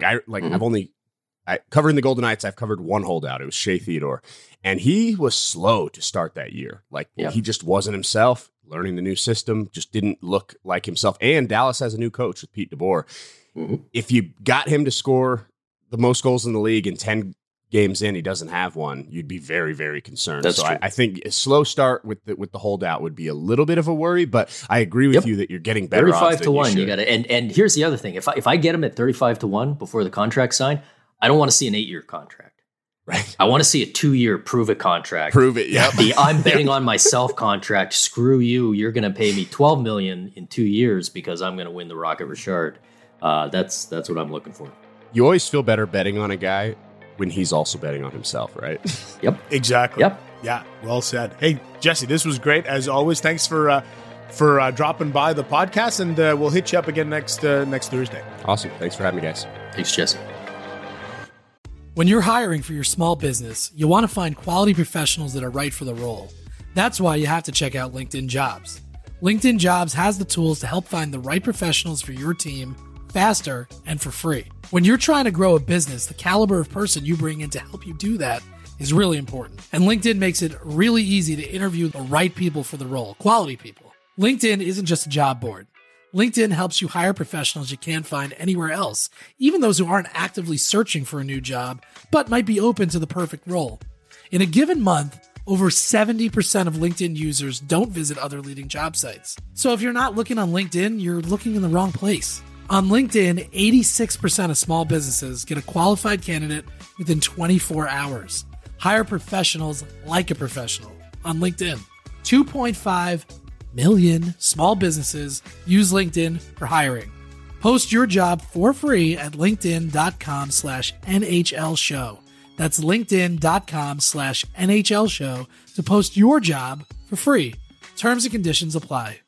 Covering the Golden Knights, I've covered one holdout. It was Shea Theodore, and he was slow to start that year. He just wasn't himself. Learning the new system, just didn't look like himself. And Dallas has a new coach with Pete DeBoer. Mm-hmm. If you got him to score the most goals in the league in 10 games in, he doesn't have one, you'd be very, very concerned. That's true. I think a slow start with the holdout would be a little bit of a worry, but I agree with you that you're getting better odds 35 to 1. You got to, and here's the other thing. If I get him at 35 to 1 before the contract sign, I don't want to see an 8-year contract. Right. I want to see a 2-year prove it contract. Prove it. Yeah. The I'm betting on myself contract. Screw you. You're going to pay me $12 million in 2 years because I'm going to win the Rocket Richard. That's what I'm looking for. You always feel better betting on a guy when he's also betting on himself, right? Yep. Exactly. Yep. Yeah. Well said. Hey, Jesse, this was great as always. Thanks for dropping by the podcast, and we'll hit you up again next Thursday. Awesome. Thanks for having me, guys. Thanks, Jesse. When you're hiring for your small business, you want to find quality professionals that are right for the role. That's why you have to check out LinkedIn Jobs. LinkedIn Jobs has the tools to help find the right professionals for your team faster and for free. When you're trying to grow a business, the caliber of person you bring in to help you do that is really important. And LinkedIn makes it really easy to interview the right people for the role, quality people. LinkedIn isn't just a job board. LinkedIn helps you hire professionals you can't find anywhere else, even those who aren't actively searching for a new job, but might be open to the perfect role. In a given month, over 70% of LinkedIn users don't visit other leading job sites. So if you're not looking on LinkedIn, you're looking in the wrong place. On LinkedIn, 86% of small businesses get a qualified candidate within 24 hours. Hire professionals like a professional on LinkedIn. 2.5 million small businesses use LinkedIn for hiring. Post your job for free at linkedin.com/NHL show. That's linkedin.com/NHL show to post your job for free. Terms and conditions apply.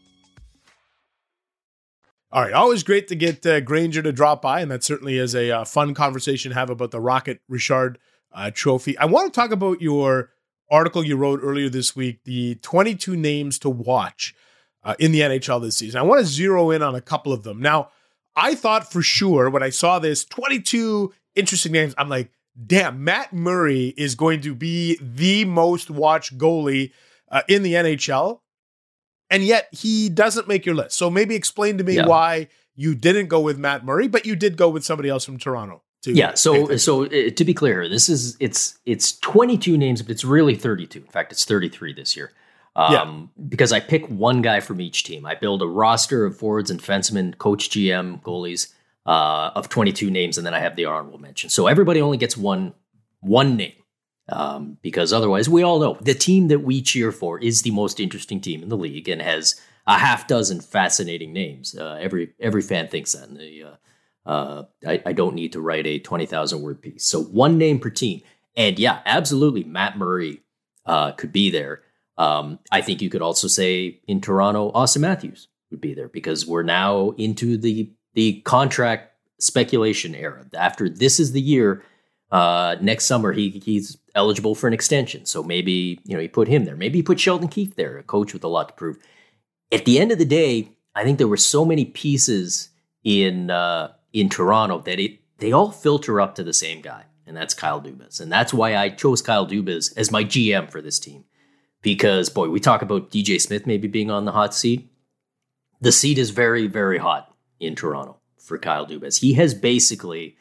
All right. Always great to get Granger to drop by, and that certainly is a fun conversation to have about the Rocket Richard trophy. I want to talk about your article you wrote earlier this week, the 22 names to watch in the NHL this season. I want to zero in on a couple of them. Now, I thought for sure when I saw this 22 interesting names, I'm like, damn, Matt Murray is going to be the most watched goalie in the NHL. And yet he doesn't make your list. So maybe explain to me why you didn't go with Matt Murray, but you did go with somebody else from Toronto. So to be clear, it's 22 names, but it's really 32. In fact, it's 33 this year. Because I pick one guy from each team. I build a roster of forwards and defensemen, coach, GM, goalies of 22 names, and then I have the honorable mention. So everybody only gets one name. Because otherwise, we all know the team that we cheer for is the most interesting team in the league and has a half dozen fascinating names. Every fan thinks that. And I don't need to write a 20,000 word piece. So one name per team. And yeah, absolutely, Matt Murray could be there. I think you could also say in Toronto, Austin Matthews would be there because we're now into the contract speculation era. After this is the year. Next summer, he's eligible for an extension. So maybe, you put him there. Maybe you put Sheldon Keefe there, a coach with a lot to prove. At the end of the day, I think there were so many pieces in Toronto that they all filter up to the same guy, and that's Kyle Dubas. And that's why I chose Kyle Dubas as my GM for this team. Because, boy, we talk about DJ Smith maybe being on the hot seat. The seat is very, very hot in Toronto for Kyle Dubas. He has basically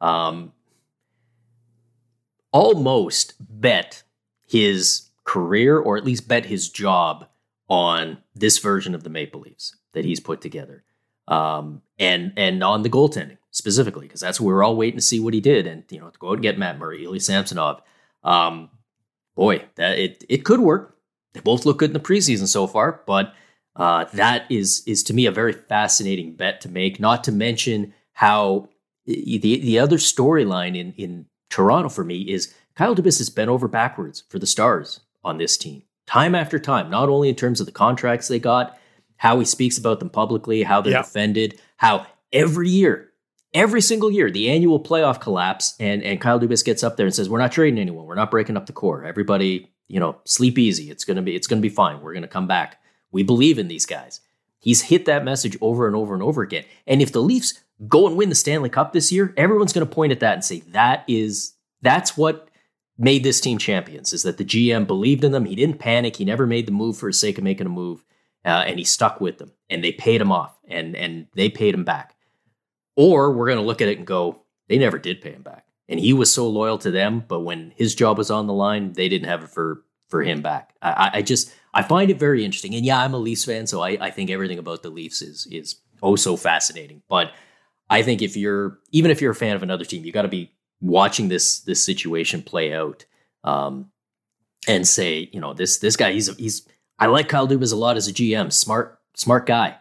almost bet his career, or at least bet his job, on this version of the Maple Leafs that he's put together. And on the goaltending specifically, because that's what we were all waiting to see what he did. And, to go out and get Matt Murray, Ilya Samsonov. Boy, that it could work. They both look good in the preseason so far, but that is to me a very fascinating bet to make. Not to mention how the other storyline in Toronto for me is Kyle Dubas has bent over backwards for the Stars on this team, time after time, not only in terms of the contracts they got, how he speaks about them publicly, how they're defended, how every single year, the annual playoff collapse, and Kyle Dubas gets up there and says, we're not trading anyone. We're not breaking up the core. Everybody, sleep easy. It's going to be fine. We're going to come back. We believe in these guys. He's hit that message over and over and over again. And if the Leafs go and win the Stanley Cup this year, everyone's going to point at that and say, that's what made this team champions, is that the GM believed in them. He didn't panic. He never made the move for the sake of making a move. And he stuck with them, and they paid him off, and they paid him back. Or we're going to look at it and go, they never did pay him back. And he was so loyal to them, but when his job was on the line, they didn't have it for him back. I find it very interesting. And yeah, I'm a Leafs fan, so I think everything about the Leafs is oh so fascinating. But I think even if you're a fan of another team, you got to be watching this situation play out and say, this guy, he's I like Kyle Dubas a lot as a GM, smart guy.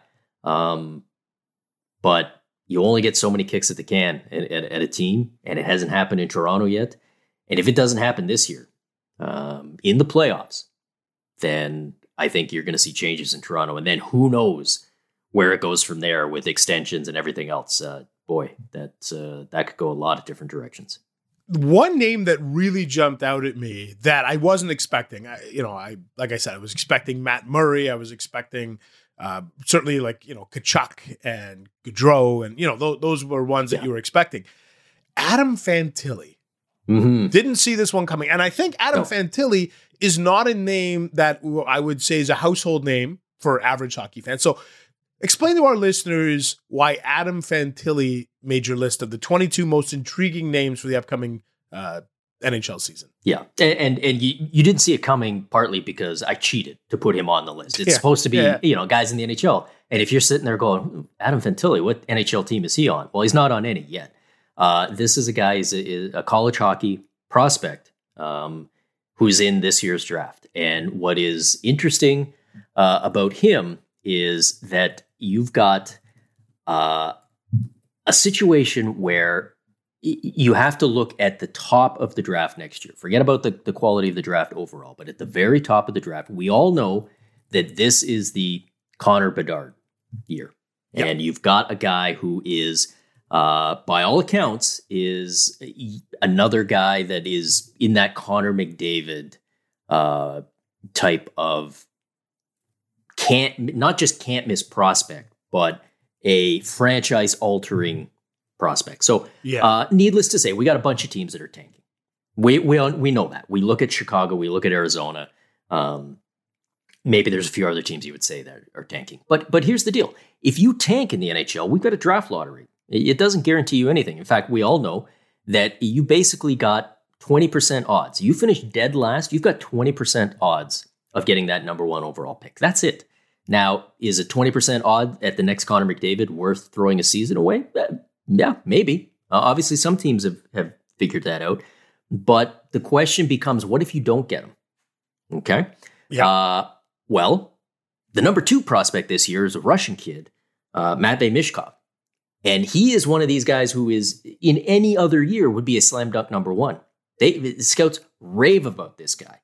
But you only get so many kicks at the can at a team, and it hasn't happened in Toronto yet. And if it doesn't happen this year in the playoffs, then I think you're going to see changes in Toronto. And then who knows where it goes from there with extensions and everything else. That could go a lot of different directions. One name that really jumped out at me that I wasn't expecting, like I said, I was expecting Matt Murray. I was expecting certainly Tkachuk and Gaudreau, and those were ones that you were expecting. Adam Fantilli. Mm-hmm. Didn't see this one coming. And I think Adam Fantilli is not a name that I would say is a household name for average hockey fans. So explain to our listeners why Adam Fantilli made your list of the 22 most intriguing names for the upcoming NHL season. Yeah. And you didn't see it coming partly because I cheated to put him on the list. It's supposed to be, guys in the NHL. And if you're sitting there going, Adam Fantilli, what NHL team is he on? Well, he's not on any yet. This is a guy, he's a college hockey prospect who's in this year's draft. And what is interesting about him is that you've got a situation where you have to look at the top of the draft next year. Forget about the quality of the draft overall, but at the very top of the draft, we all know that this is the Connor Bedard year. Yep. And you've got a guy who is, by all accounts, is another guy that is in that Connor McDavid type of not just can't miss prospect, but a franchise altering prospect. So needless to say, we got a bunch of teams that are tanking. We know that. We look at Chicago, we look at Arizona. Maybe there's a few other teams you would say that are tanking. But here's the deal. If you tank in the NHL, we've got a draft lottery. It doesn't guarantee you anything. In fact, we all know that you basically got 20% odds. You finish dead last, you've got 20% odds of getting that number one overall pick. That's it. Now, is a 20% odd at the next Connor McDavid worth throwing a season away? Yeah, maybe. Obviously, some teams have figured that out. But the question becomes, what if you don't get him? Okay. Yeah. Well, the number two prospect this year is a Russian kid, Matvei Mishkov. And he is one of these guys who is, in any other year, would be a slam dunk number one. The scouts rave about this guy.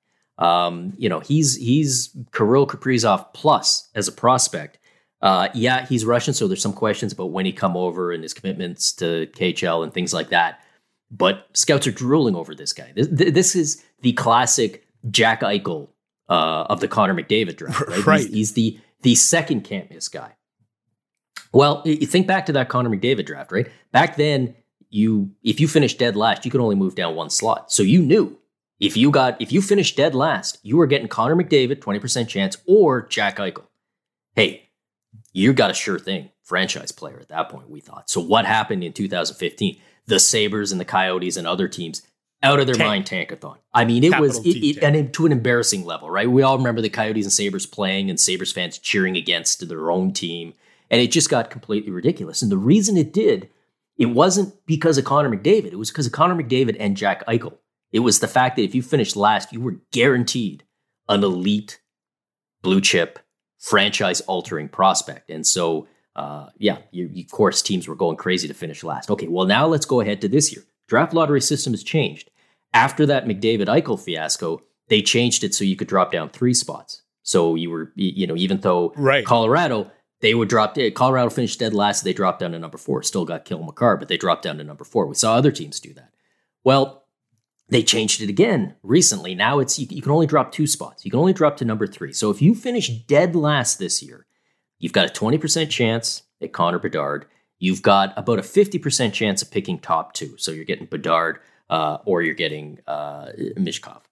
He's Kirill Kaprizov plus as a prospect. He's Russian, so there's some questions about when he come over and his commitments to KHL and things like that. But scouts are drooling over this guy. This is the classic Jack Eichel of the Connor McDavid draft. Right? Right. He's the second can't miss guy. Well, you think back to that Connor McDavid draft, right? Back then, if you finished dead last, you could only move down one slot. So you knew if you finished dead last, you were getting Connor McDavid, 20% chance, or Jack Eichel. Hey, you got a sure thing franchise player at that point, we thought. So what happened in 2015? The Sabres and the Coyotes and other teams out of their mind tankathon. I mean, it was to an embarrassing level, right? We all remember the Coyotes and Sabres playing and Sabres fans cheering against their own team. And it just got completely ridiculous. And the reason it did, it wasn't because of Connor McDavid. It was because of Connor McDavid and Jack Eichel. It was the fact that if you finished last, you were guaranteed an elite blue chip, franchise altering prospect. And so, of course, teams were going crazy to finish last. Okay, well, now let's go ahead to this year. Draft lottery system has changed. After that McDavid-Eichel fiasco, they changed it so you could drop down 3 spots. So you were, even though Colorado, Colorado finished dead last, they dropped down to number 4. Still got Cale Makar, but they dropped down to number 4. We saw other teams do that. Well, they changed it again recently. Now it's you can only drop 2 spots. You can only drop to number 3. So if you finish dead last this year, you've got a 20% chance at Connor Bedard. You've got about a 50% chance of picking top 2. So you're getting Bedard or you're getting Mishkov.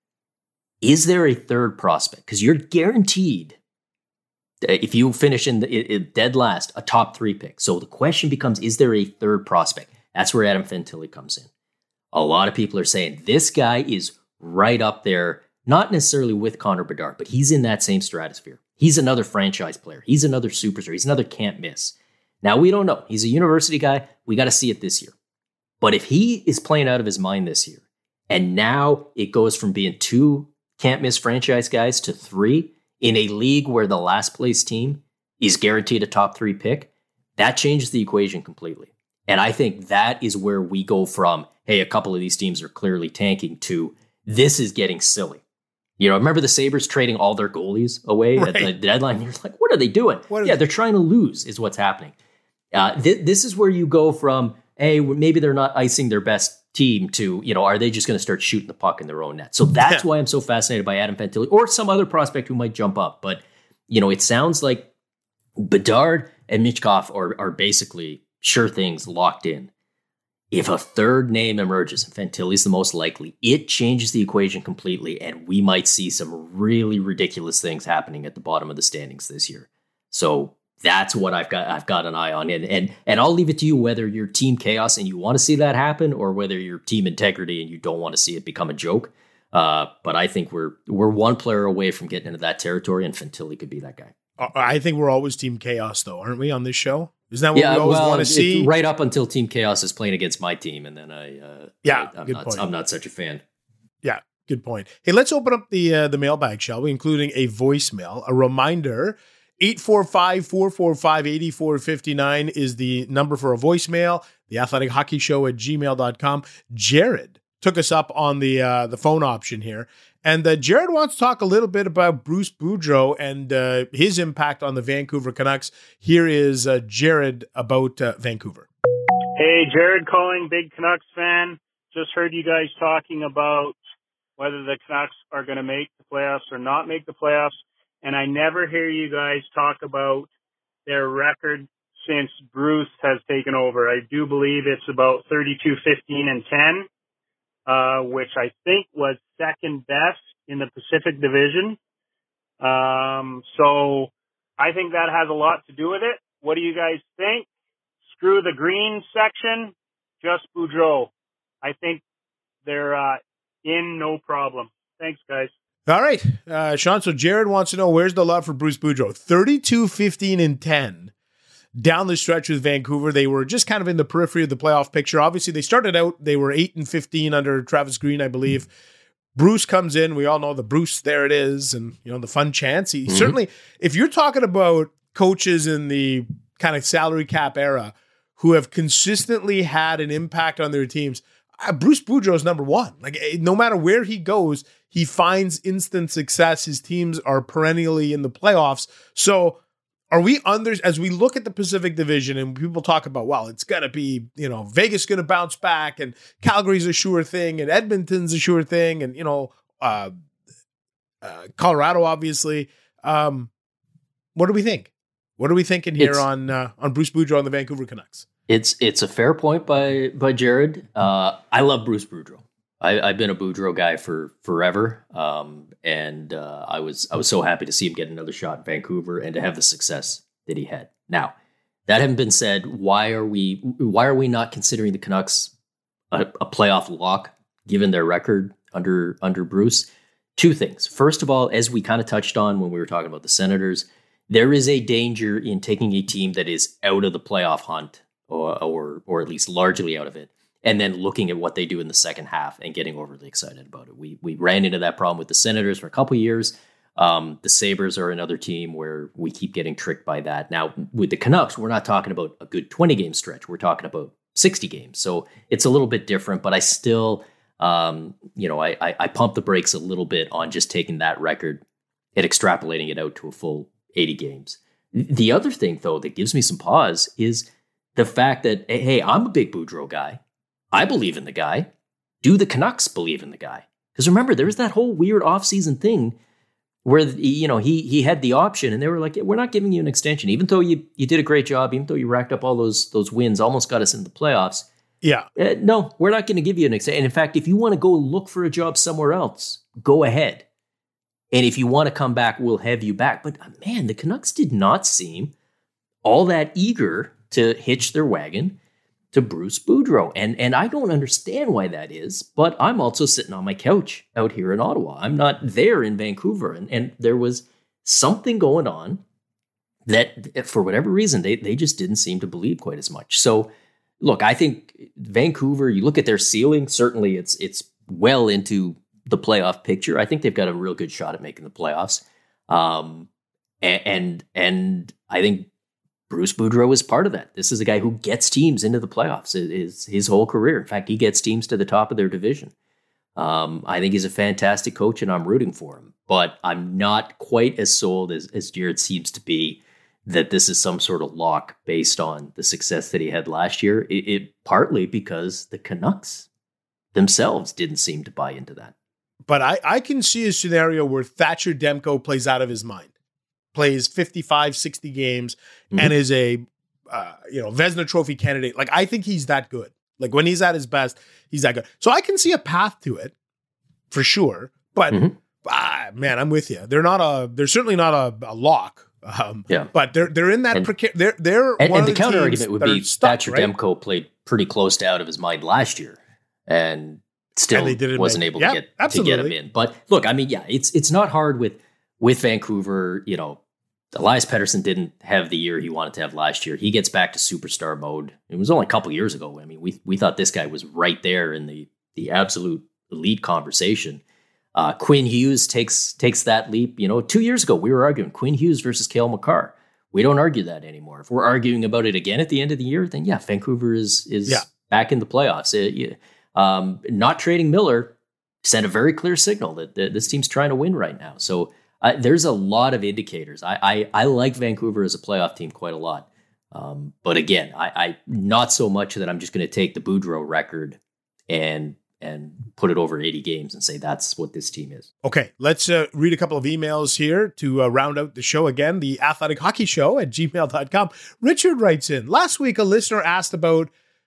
Is there a third prospect? Because you're guaranteed, if you finish in dead last, a top 3 pick. So the question becomes, is there a third prospect? That's where Adam Fantilli comes in. A lot of people are saying this guy is right up there, not necessarily with Connor Bedard, but he's in that same stratosphere. He's another franchise player. He's another superstar. He's another can't miss. Now, we don't know. He's a university guy. We got to see it this year. But if he is playing out of his mind this year, and now it goes from being 2 can't miss franchise guys to 3 in a league where the last place team is guaranteed a top 3 pick, that changes the equation completely. And I think that is where we go from, hey, a couple of these teams are clearly tanking, to this is getting silly. Remember the Sabres trading all their goalies away at the deadline? You're like, what are they doing? They're trying to lose is what's happening. This is where you go from, hey, maybe they're not icing their best team to, are they just going to start shooting the puck in their own net? So that's why I'm so fascinated by Adam Fantilli or some other prospect who might jump up. But, it sounds like Bedard and Michkov are basically sure things locked in. If a third name emerges, and Fantilli's the most likely, it changes the equation completely, and we might see some really ridiculous things happening at the bottom of the standings this year. So that's what I've got an eye on, and I'll leave it to you whether you're team chaos and you want to see that happen, or whether you're team integrity and you don't want to see it become a joke. But I think we're one player away from getting into that territory, and Fantilli could be that guy. I think we're always team chaos, though, aren't we, on this show? Isn't that what we always want to see? Right up until Team Chaos is playing against my team, and then I'm not such a fan. Yeah, good point. Hey, let's open up the mailbag, shall we? Including a voicemail. A reminder: 845-445-8459 is the number for a voicemail. The Athletic Hockey Show at gmail.com. Jared took us up on the phone option here. And Jared wants to talk a little bit about Bruce Boudreau and his impact on the Vancouver Canucks. Here is Jared about Vancouver. Hey, Jared calling, big Canucks fan. Just heard you guys talking about whether the Canucks are going to make the playoffs or not make the playoffs. And I never hear you guys talk about their record since Bruce has taken over. I do believe it's about 32-15-10. Which I think was second best in the Pacific Division. So I think that has a lot to do with it. What do you guys think? Screw the green section, just Boudreau. I think they're in no problem. Thanks, guys. All right, Sean, so Jared wants to know, where's the love for Bruce Boudreau? 32-15-10. Down the stretch with Vancouver, they were just kind of in the periphery of the playoff picture. Obviously, they started out, they were 8-15 under Travis Green, I believe. Bruce comes in. We all know the Bruce, there it is. And, the fun chance. He certainly, if you're talking about coaches in the kind of salary cap era who have consistently had an impact on their teams, Bruce Boudreau is number one. Like, no matter where he goes, he finds instant success. His teams are perennially in the playoffs. So, are we as we look at the Pacific Division and people talk about, well, it's going to be, Vegas going to bounce back and Calgary's a sure thing and Edmonton's a sure thing and, Colorado, obviously. What do we think? What are we thinking here on Bruce Boudreau and the Vancouver Canucks? It's a fair point by Jared. I love Bruce Boudreau. I've been a Boudreau guy for forever, and I was so happy to see him get another shot in Vancouver and to have the success that he had. Now, that having been said, why are we not considering the Canucks a playoff lock given their record under Bruce? Two things. First of all, as we kind of touched on when we were talking about the Senators, there is a danger in taking a team that is out of the playoff hunt or at least largely out of it, and then looking at what they do in the second half and getting overly excited about it. We ran into that problem with the Senators for a couple of years. The Sabres are another team where we keep getting tricked by that. Now, with the Canucks, we're not talking about a good 20-game stretch. We're talking about 60 games. So it's a little bit different, but I still, I pump the brakes a little bit on just taking that record and extrapolating it out to a full 80 games. The other thing, though, that gives me some pause is the fact that, hey, I'm a big Boudreau guy. I believe in the guy. Do the Canucks believe in the guy? Because remember, there was that whole weird offseason thing where, he had the option and they were like, we're not giving you an extension. Even though you did a great job, even though you racked up all those wins, almost got us in the playoffs. Yeah. No, we're not going to give you an extension. And in fact, if you want to go look for a job somewhere else, go ahead. And if you want to come back, we'll have you back. But man, the Canucks did not seem all that eager to hitch their wagon to Bruce Boudreau. And I don't understand why that is, but I'm also sitting on my couch out here in Ottawa. I'm not there in Vancouver. And there was something going on that, for whatever reason, they just didn't seem to believe quite as much. So, look, I think Vancouver, you look at their ceiling, certainly it's well into the playoff picture. I think they've got a real good shot at making the playoffs. And I think Bruce Boudreau is part of that. This is a guy who gets teams into the playoffs his whole career. In fact, he gets teams to the top of their division. I think he's a fantastic coach and I'm rooting for him, but I'm not quite as sold as Jared seems to be that this is some sort of lock based on the success that he had last year. It partly because the Canucks themselves didn't seem to buy into that. But I can see a scenario where Thatcher Demko plays out of his mind, plays 55, 60 games, and is a Vezina Trophy candidate. Like, I think he's that good. Like, when he's at his best, he's that good. So I can see a path to it, for sure. But, man, I'm with you. They're certainly not a lock. But they're in that they're and the counter argument would be Thatcher Demko played pretty close to out of his mind last year, and still wasn't able to get him in. But look, I mean, it's not hard with Vancouver. Elias Pettersson didn't have the year he wanted to have last year. He gets back to superstar mode. It was only a couple years ago. I mean, we thought this guy was right there in the absolute elite conversation. Quinn Hughes takes that leap. 2 years ago, we were arguing Quinn Hughes versus Cale Makar. We don't argue that anymore. If we're arguing about it again at the end of the year, then Vancouver is back in the playoffs. Not trading Miller sent a very clear signal that this team's trying to win right now. So there's a lot of indicators. I like Vancouver as a playoff team quite a lot. But again, I not so much that I'm just going to take the Boudreau record and put it over 80 games and say that's what this team is. Okay, let's read a couple of emails here to round out the show again. The Athletic Hockey Show at gmail.com. Richard writes in, last week a listener asked about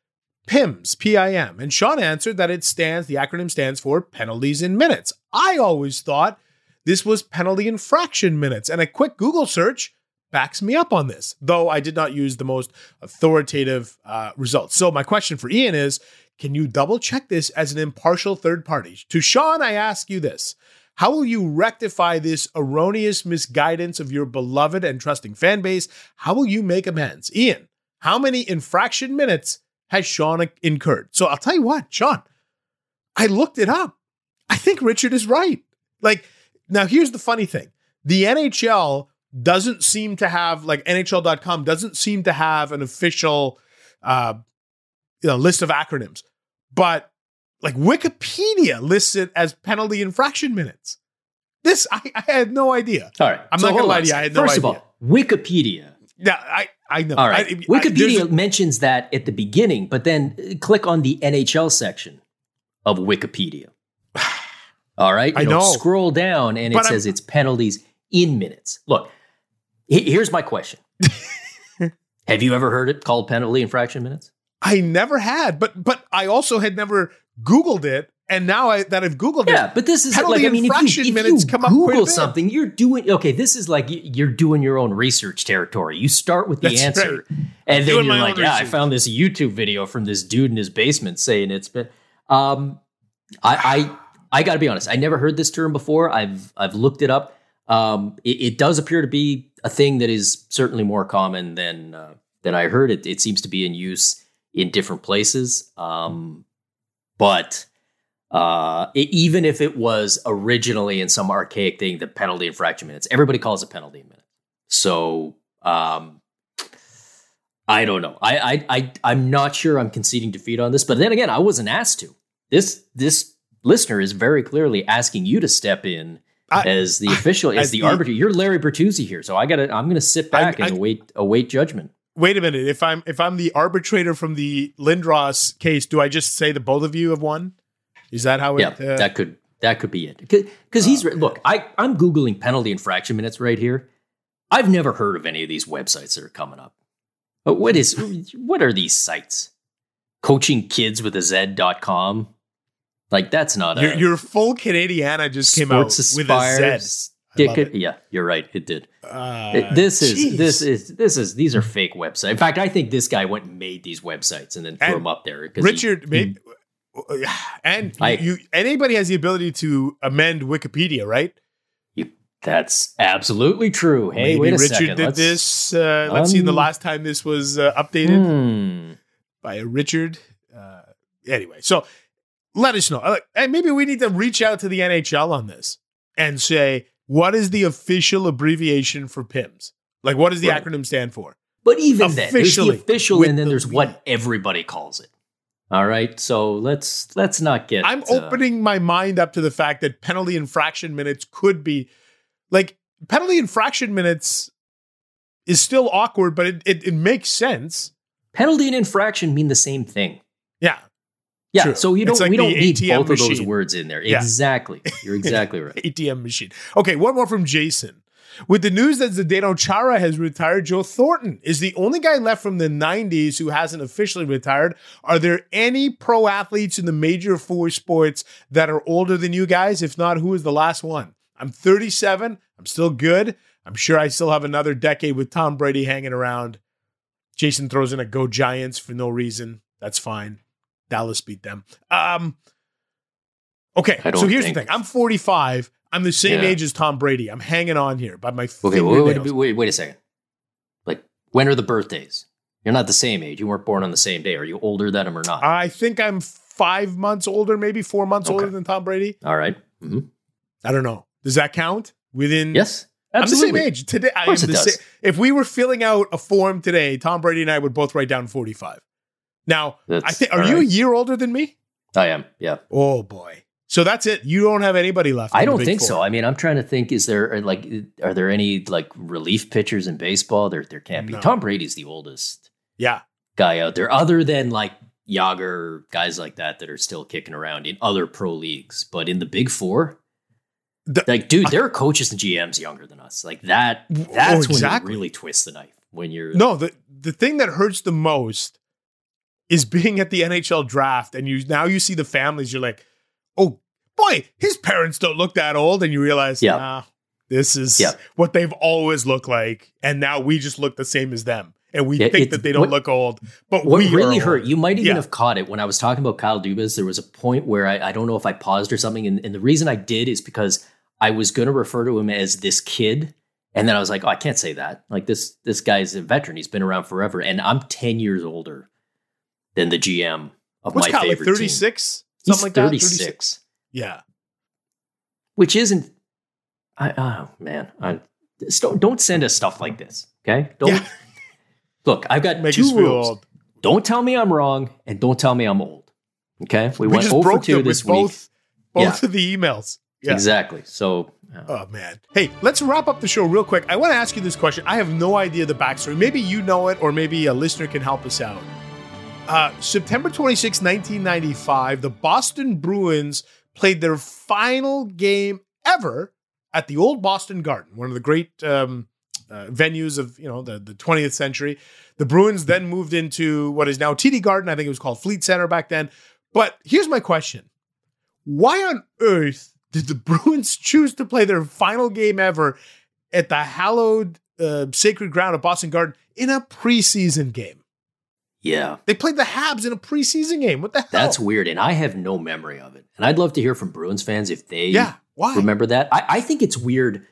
PIMS, P-I-M, and Sean answered that the acronym stands for penalties in minutes. I always thought this was penalty infraction minutes, and a quick Google search backs me up on this, though I did not use the most authoritative results. So my question for Ian is, can you double check this as an impartial third party? To Sean, I ask you this. How will you rectify this erroneous misguidance of your beloved and trusting fan base? How will you make amends? Ian, how many infraction minutes has Sean incurred? So I'll tell you what, Sean, I looked it up. I think Richard is right. Now here's the funny thing. The NHL doesn't seem to have, NHL.com doesn't seem to have an official list of acronyms, but Wikipedia lists it as penalty infraction minutes. This, I had no idea. All right. I'm not going to lie to you. I had no idea. First of all, Wikipedia. Yeah, I know. All right. Wikipedia mentions that at the beginning, but then click on the NHL section of Wikipedia. All right. I know. Scroll down and it says it's penalties in minutes. Look, here's my question. Have you ever heard it called penalty infraction minutes? I never had, but I also had never Googled it. And now that I've Googled it, but this is penalty infraction minutes come up quite a bit. Google something, you're doing, this is like you're doing your own research territory. You start with the answer and then you're like, I found this YouTube video from this dude in his basement saying it's been, I got to be honest. I never heard this term before. I've looked it up. It does appear to be a thing that is certainly more common than I heard. It seems to be in use in different places. But Even if it was originally in some archaic thing, the penalty infraction minutes, everybody calls it penalty minutes. So I don't know. I'm not sure I'm conceding defeat on this, but then again, I wasn't asked to. This listener is very clearly asking you to step in as the official, as the arbiter. You're Larry Bertuzzi here, so I'm gonna sit back and await judgment. Wait a minute. If I'm the arbitrator from the Lindros case, do I just say that both of you have won? Is that how it? Yeah, that could be it. Because look, I'm googling penalty infraction minutes right here. I've never heard of any of these websites that are coming up. But what are these sites? CoachingKidsWithAZ.com. Like that's not your full Canadiana just came out with a Z. Yeah, you're right. It did. These are fake websites. In fact, I think this guy went and made these websites and then threw them up there. Richard made, anybody has the ability to amend Wikipedia, right? That's absolutely true. Hey, maybe wait a Richard second. Did this. Let's see the last time this was updated by Richard. Anyway, so let us know. And maybe we need to reach out to the NHL on this and say, what is the official abbreviation for PIMS? Like, what does the acronym stand for? But even then, there's the official, and then there's what everybody calls it. All right, so let's not get. I'm opening my mind up to the fact that penalty infraction minutes could be, like, penalty infraction minutes is still awkward, but it makes sense. Penalty and infraction mean the same thing. Yeah. Yeah, true. So we don't need ATM both machine. of those words in there. Yeah. Exactly. You're exactly right. ATM machine. Okay, one more from Jason. With the news that Zdeno Chara has retired, Joe Thornton is the only guy left from the 90s who hasn't officially retired. Are there any pro athletes in the major four sports that are older than you guys? If not, who is the last one? I'm 37. I'm still good. I'm sure I still have another decade with Tom Brady hanging around. Jason throws in a go Giants for no reason. That's fine. Dallas beat them. Okay, so here's the thing. I'm 45. I'm the same age as Tom Brady. I'm hanging on here by my fingernails. Wait a second. Like, when are the birthdays? You're not the same age. You weren't born on the same day. Are you older than him or not? I think I'm 5 months older, maybe 4 months older than Tom Brady. All right. Mm-hmm. I don't know. Does that count? Yes. Absolutely. I'm the same age today. Of course it does. If we were filling out a form today, Tom Brady and I would both write down 45. Now, I think, are you a year older than me? I am. Yeah. Oh boy. So that's it. You don't have anybody left. I don't think so. I mean, I'm trying to think. Are there any like relief pitchers in baseball? There can't be. No. Tom Brady's the oldest. Guy out there, other than like Yager, guys like that are still kicking around in other pro leagues. But in the Big Four, dude, there are coaches and GMs younger than us. Like that. That's when you really twist the knife. When you're the thing that hurts the most is being at the NHL draft, and you see the families. You're like, oh boy, his parents don't look that old, and you realize, this is what they've always looked like, and now we just look the same as them, and we think that they don't look old. But what really hurt, you might even have caught it when I was talking about Kyle Dubas. There was a point where I don't know if I paused or something, and the reason I did is because I was going to refer to him as this kid, and then I was like, oh, I can't say that. Like this guy's a veteran; he's been around forever, and I'm 10 years older than the GM of my favorite team. 36? He's like 36. Yeah. Which isn't, don't send us stuff like this. Okay. Look, I've got two rules. Old. Don't tell me I'm wrong and don't tell me I'm old. Okay. We went over 2 this week. Both of the emails. Yeah. Exactly. So, oh man. Hey, let's wrap up the show real quick. I want to ask you this question. I have no idea the backstory. Maybe you know it, or maybe a listener can help us out. September 26, 1995, the Boston Bruins played their final game ever at the old Boston Garden, one of the great venues of the 20th century. The Bruins then moved into what is now TD Garden. I think it was called Fleet Center back then. But here's my question. Why on earth did the Bruins choose to play their final game ever at the hallowed sacred ground of Boston Garden in a preseason game? Yeah. They played the Habs in a preseason game. What the hell? That's weird, and I have no memory of it. And I'd love to hear from Bruins fans if they why? Remember that. I think it's weird.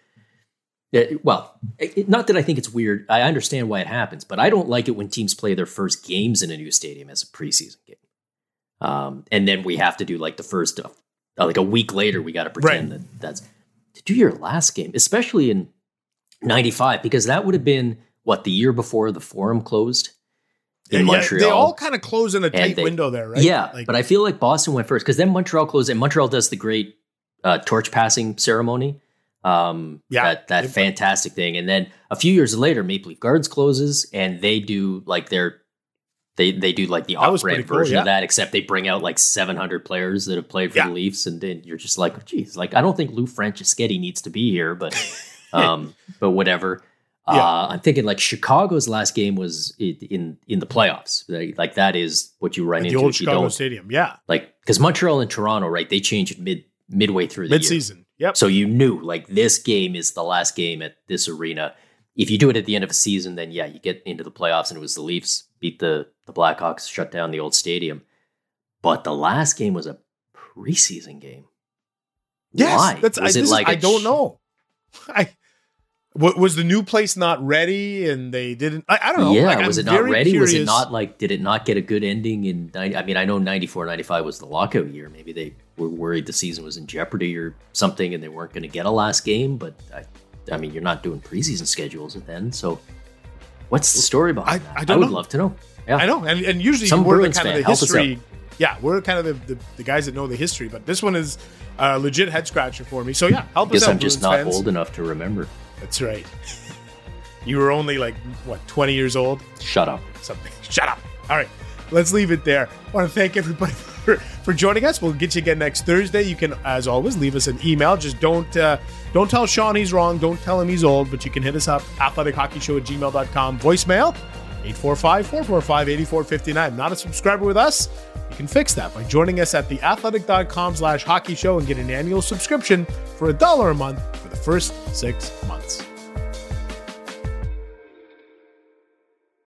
Not that I think it's weird. I understand why it happens, but I don't like it when teams play their first games in a new stadium as a preseason game. And then we have to do like the first like a week later, we got to pretend that that's to do your last game, especially in 95, because that would have been the year before the Forum closed in Montreal. They all kind of close in a tight window there, right? Yeah, but I feel like Boston went first because then Montreal closed, and Montreal does the great torch passing ceremony. That fantastic thing. And then a few years later, Maple Leaf Gardens closes, and they do like they do like the off-brand version of that, except they bring out like 700 players that have played for the Leafs, and then you're just like, geez, like I don't think Lou Franceschetti needs to be here, but whatever. I'm thinking like Chicago's last game was in the playoffs. Like that is what you run into the old if you Chicago don't. Stadium, yeah. Like because Montreal and Toronto, right? They changed midway through the mid-season. year. Yep. So you knew like this game is the last game at this arena. If you do it at the end of a season, then you get into the playoffs, and it was the Leafs beat the Blackhawks, shut down the old stadium. But the last game was a preseason game. Yes, why? I don't know. Was the new place not ready and they didn't? I don't know. Yeah, like, was it not ready? Was it not like, did it not get a good ending in 90? I mean, I know 94, 95 was the lockout year. Maybe they were worried the season was in jeopardy or something and they weren't going to get a last game. But I mean, you're not doing preseason schedules then. So what's the story behind that? I would love to know. Yeah. I know. And usually we're kind of the history. Yeah, we're kind of the guys that know the history. But this one is a legit head scratcher for me. So yeah, help us out. I'm just not old enough to remember. That's right. You were only 20 years old? Shut up. Shut up. All right, let's leave it there. I want to thank everybody for joining us. We'll get you again next Thursday. You can, as always, leave us an email. Just don't tell Sean he's wrong. Don't tell him he's old, but you can hit us up, athleticHockeyShow@gmail.com. Voicemail, 845-445-8459. Not a subscriber with us? You can fix that by joining us at theathletic.com/hockey show and get an annual subscription for $1 a month for the first 6 months.